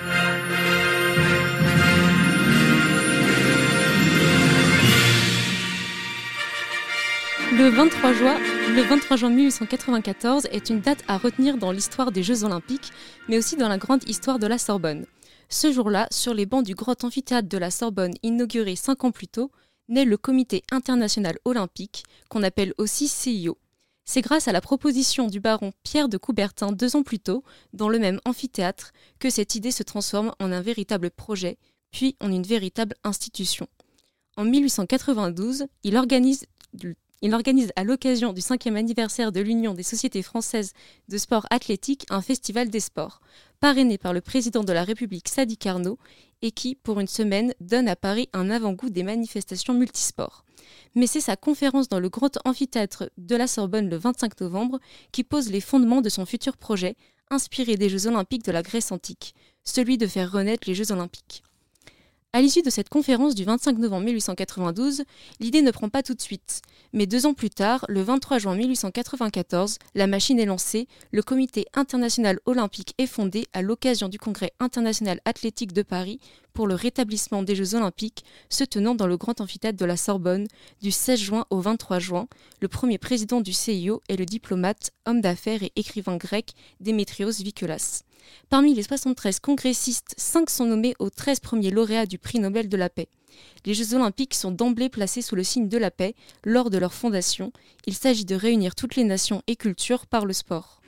Le vingt-trois juin, le vingt-trois juin mille huit cent quatre-vingt-quatorze est une date à retenir dans l'histoire des Jeux Olympiques, mais aussi dans la grande histoire de la Sorbonne. Ce jour-là, sur les bancs du grand amphithéâtre de la Sorbonne, inauguré cinq ans plus tôt, naît le Comité international olympique, qu'on appelle aussi C I O. C'est grâce à la proposition du baron Pierre de Coubertin deux ans plus tôt, dans le même amphithéâtre, que cette idée se transforme en un véritable projet, puis en une véritable institution. En mille huit cent quatre-vingt-douze, il organise, il organise à l'occasion du cinquième anniversaire de l'Union des sociétés françaises de sport athlétique un festival des sports, parrainé par le président de la République Sadi Carnot, et qui, pour une semaine, donne à Paris un avant-goût des manifestations multisports. Mais c'est sa conférence dans le grand amphithéâtre de la Sorbonne le vingt-cinq novembre qui pose les fondements de son futur projet, inspiré des Jeux Olympiques de la Grèce antique, celui de faire renaître les Jeux Olympiques. À l'issue de cette conférence du vingt-cinq novembre mille huit cent quatre-vingt-douze, l'idée ne prend pas tout de suite. Mais deux ans plus tard, le vingt-trois juin mille huit cent quatre-vingt-quatorze, la machine est lancée, le Comité international olympique est fondé à l'occasion du Congrès international athlétique de Paris pour le rétablissement des Jeux olympiques se tenant dans le grand amphithéâtre de la Sorbonne du seize juin au vingt-trois juin. Le premier président du C I O est le diplomate, homme d'affaires et écrivain grec Démétrios Vikelas. Parmi les soixante-treize congressistes, cinq sont nommés aux treize premiers lauréats du prix Nobel de la paix. Les Jeux olympiques sont d'emblée placés sous le signe de la paix lors de leur fondation. Il s'agit de réunir toutes les nations et cultures par le sport.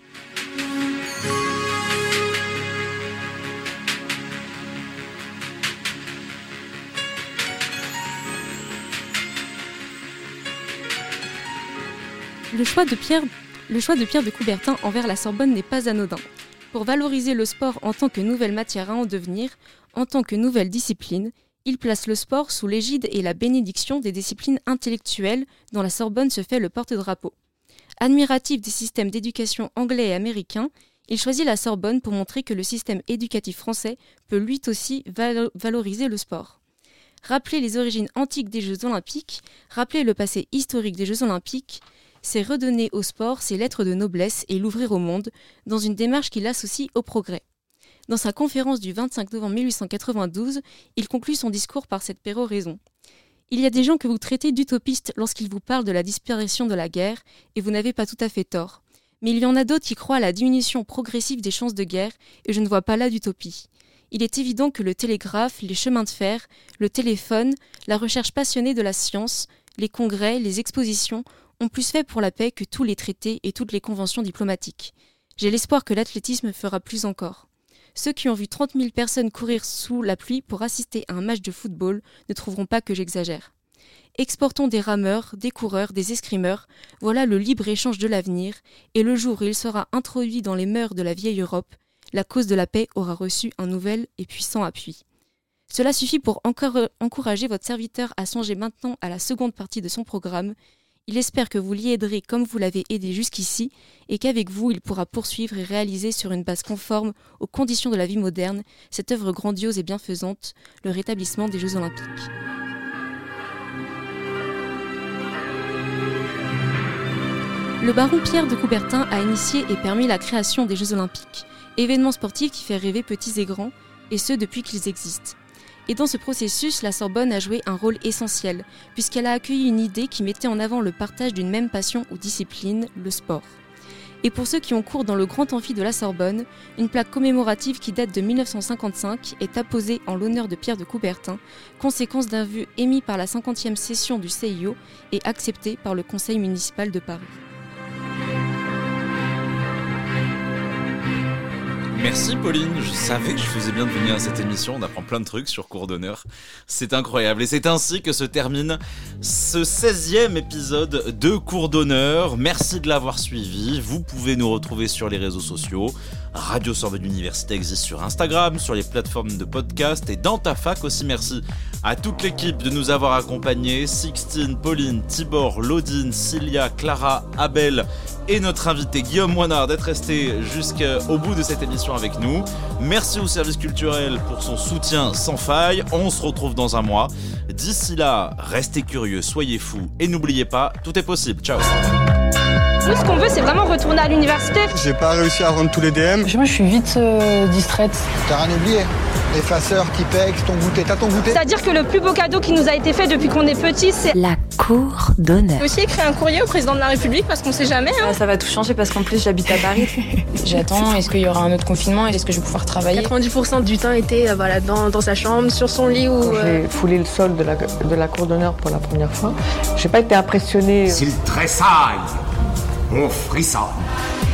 Le choix de Pierre, le choix de Pierre de Coubertin envers la Sorbonne n'est pas anodin. Pour valoriser le sport en tant que nouvelle matière à en devenir, en tant que nouvelle discipline, il place le sport sous l'égide et la bénédiction des disciplines intellectuelles dont la Sorbonne se fait le porte-drapeau. Admiratif des systèmes d'éducation anglais et américains, il choisit la Sorbonne pour montrer que le système éducatif français peut lui aussi valo- valoriser le sport. Rappeler les origines antiques des Jeux olympiques, rappeler le passé historique des Jeux olympiques, c'est redonner au sport ses lettres de noblesse et l'ouvrir au monde, dans une démarche qui l'associe au progrès. Dans sa conférence du vingt-cinq novembre mille huit cent quatre-vingt-douze, il conclut son discours par cette péroraison. Il y a des gens que vous traitez d'utopistes lorsqu'ils vous parlent de la disparition de la guerre, et vous n'avez pas tout à fait tort. Mais il y en a d'autres qui croient à la diminution progressive des chances de guerre, et je ne vois pas là d'utopie. Il est évident que le télégraphe, les chemins de fer, le téléphone, la recherche passionnée de la science, les congrès, les expositions ont plus fait pour la paix que tous les traités et toutes les conventions diplomatiques. J'ai l'espoir que l'athlétisme fera plus encore. Ceux qui ont vu trente mille personnes courir sous la pluie pour assister à un match de football ne trouveront pas que j'exagère. Exportons des rameurs, des coureurs, des escrimeurs, voilà le libre-échange de l'avenir, et le jour où il sera introduit dans les mœurs de la vieille Europe, la cause de la paix aura reçu un nouvel et puissant appui. Cela suffit pour encore encourager votre serviteur à songer maintenant à la seconde partie de son programme. Il espère que vous l'y aiderez comme vous l'avez aidé jusqu'ici et qu'avec vous, il pourra poursuivre et réaliser sur une base conforme aux conditions de la vie moderne cette œuvre grandiose et bienfaisante, le rétablissement des Jeux Olympiques. Le baron Pierre de Coubertin a initié et permis la création des Jeux Olympiques, événement sportif qui fait rêver petits et grands, et ce depuis qu'ils existent. Et dans ce processus, la Sorbonne a joué un rôle essentiel, puisqu'elle a accueilli une idée qui mettait en avant le partage d'une même passion ou discipline, le sport. Et pour ceux qui ont cours dans le grand amphi de la Sorbonne, une plaque commémorative qui date de mille neuf cent cinquante-cinq est apposée en l'honneur de Pierre de Coubertin, conséquence d'un vœu émis par la cinquantième session du C I O et accepté par le Conseil municipal de Paris. Merci Pauline, je savais que je faisais bien de venir à cette émission, on apprend plein de trucs sur Cours d'honneur, c'est incroyable. Et c'est ainsi que se termine ce seizième épisode de Cours d'honneur. Merci de l'avoir suivi, vous pouvez nous retrouver sur les réseaux sociaux. Radio Sorbonne Université existe sur Instagram, sur les plateformes de podcast et dans ta fac aussi. Merci à toute l'équipe de nous avoir accompagnés, Sixtine, Pauline, Tibor, Laudine, Cilia, Clara, Abel et notre invité Guillaume Moinard d'être resté jusqu'au bout de cette émission avec nous. Merci au service culturel pour son soutien sans faille. On se retrouve dans un mois. D'ici là, restez curieux, soyez fous et n'oubliez pas, tout est possible. Ciao. Nous, ce qu'on veut, c'est vraiment retourner à l'université. J'ai pas réussi à rendre tous les D M. Moi, je suis vite euh, distraite. T'as rien oublié? Effaceur, Tipex, ton goûter. T'as ton goûter? C'est-à-dire que le plus beau cadeau qui nous a été fait depuis qu'on est petit, c'est la cour d'honneur. J'ai aussi écrit un courrier au président de la République parce qu'on sait jamais. Hein. Ça va tout changer parce qu'en plus, j'habite à Paris. J'attends, est-ce qu'il y aura un autre confinement? Est-ce que je vais pouvoir travailler? quatre-vingt-dix pour cent du temps était euh, voilà, dans, dans sa chambre, sur son lit. Ou, Quand euh... j'ai foulé le sol de la, de la cour d'honneur pour la première fois, j'ai pas été impressionnée. S'il tressaille, on frissonne.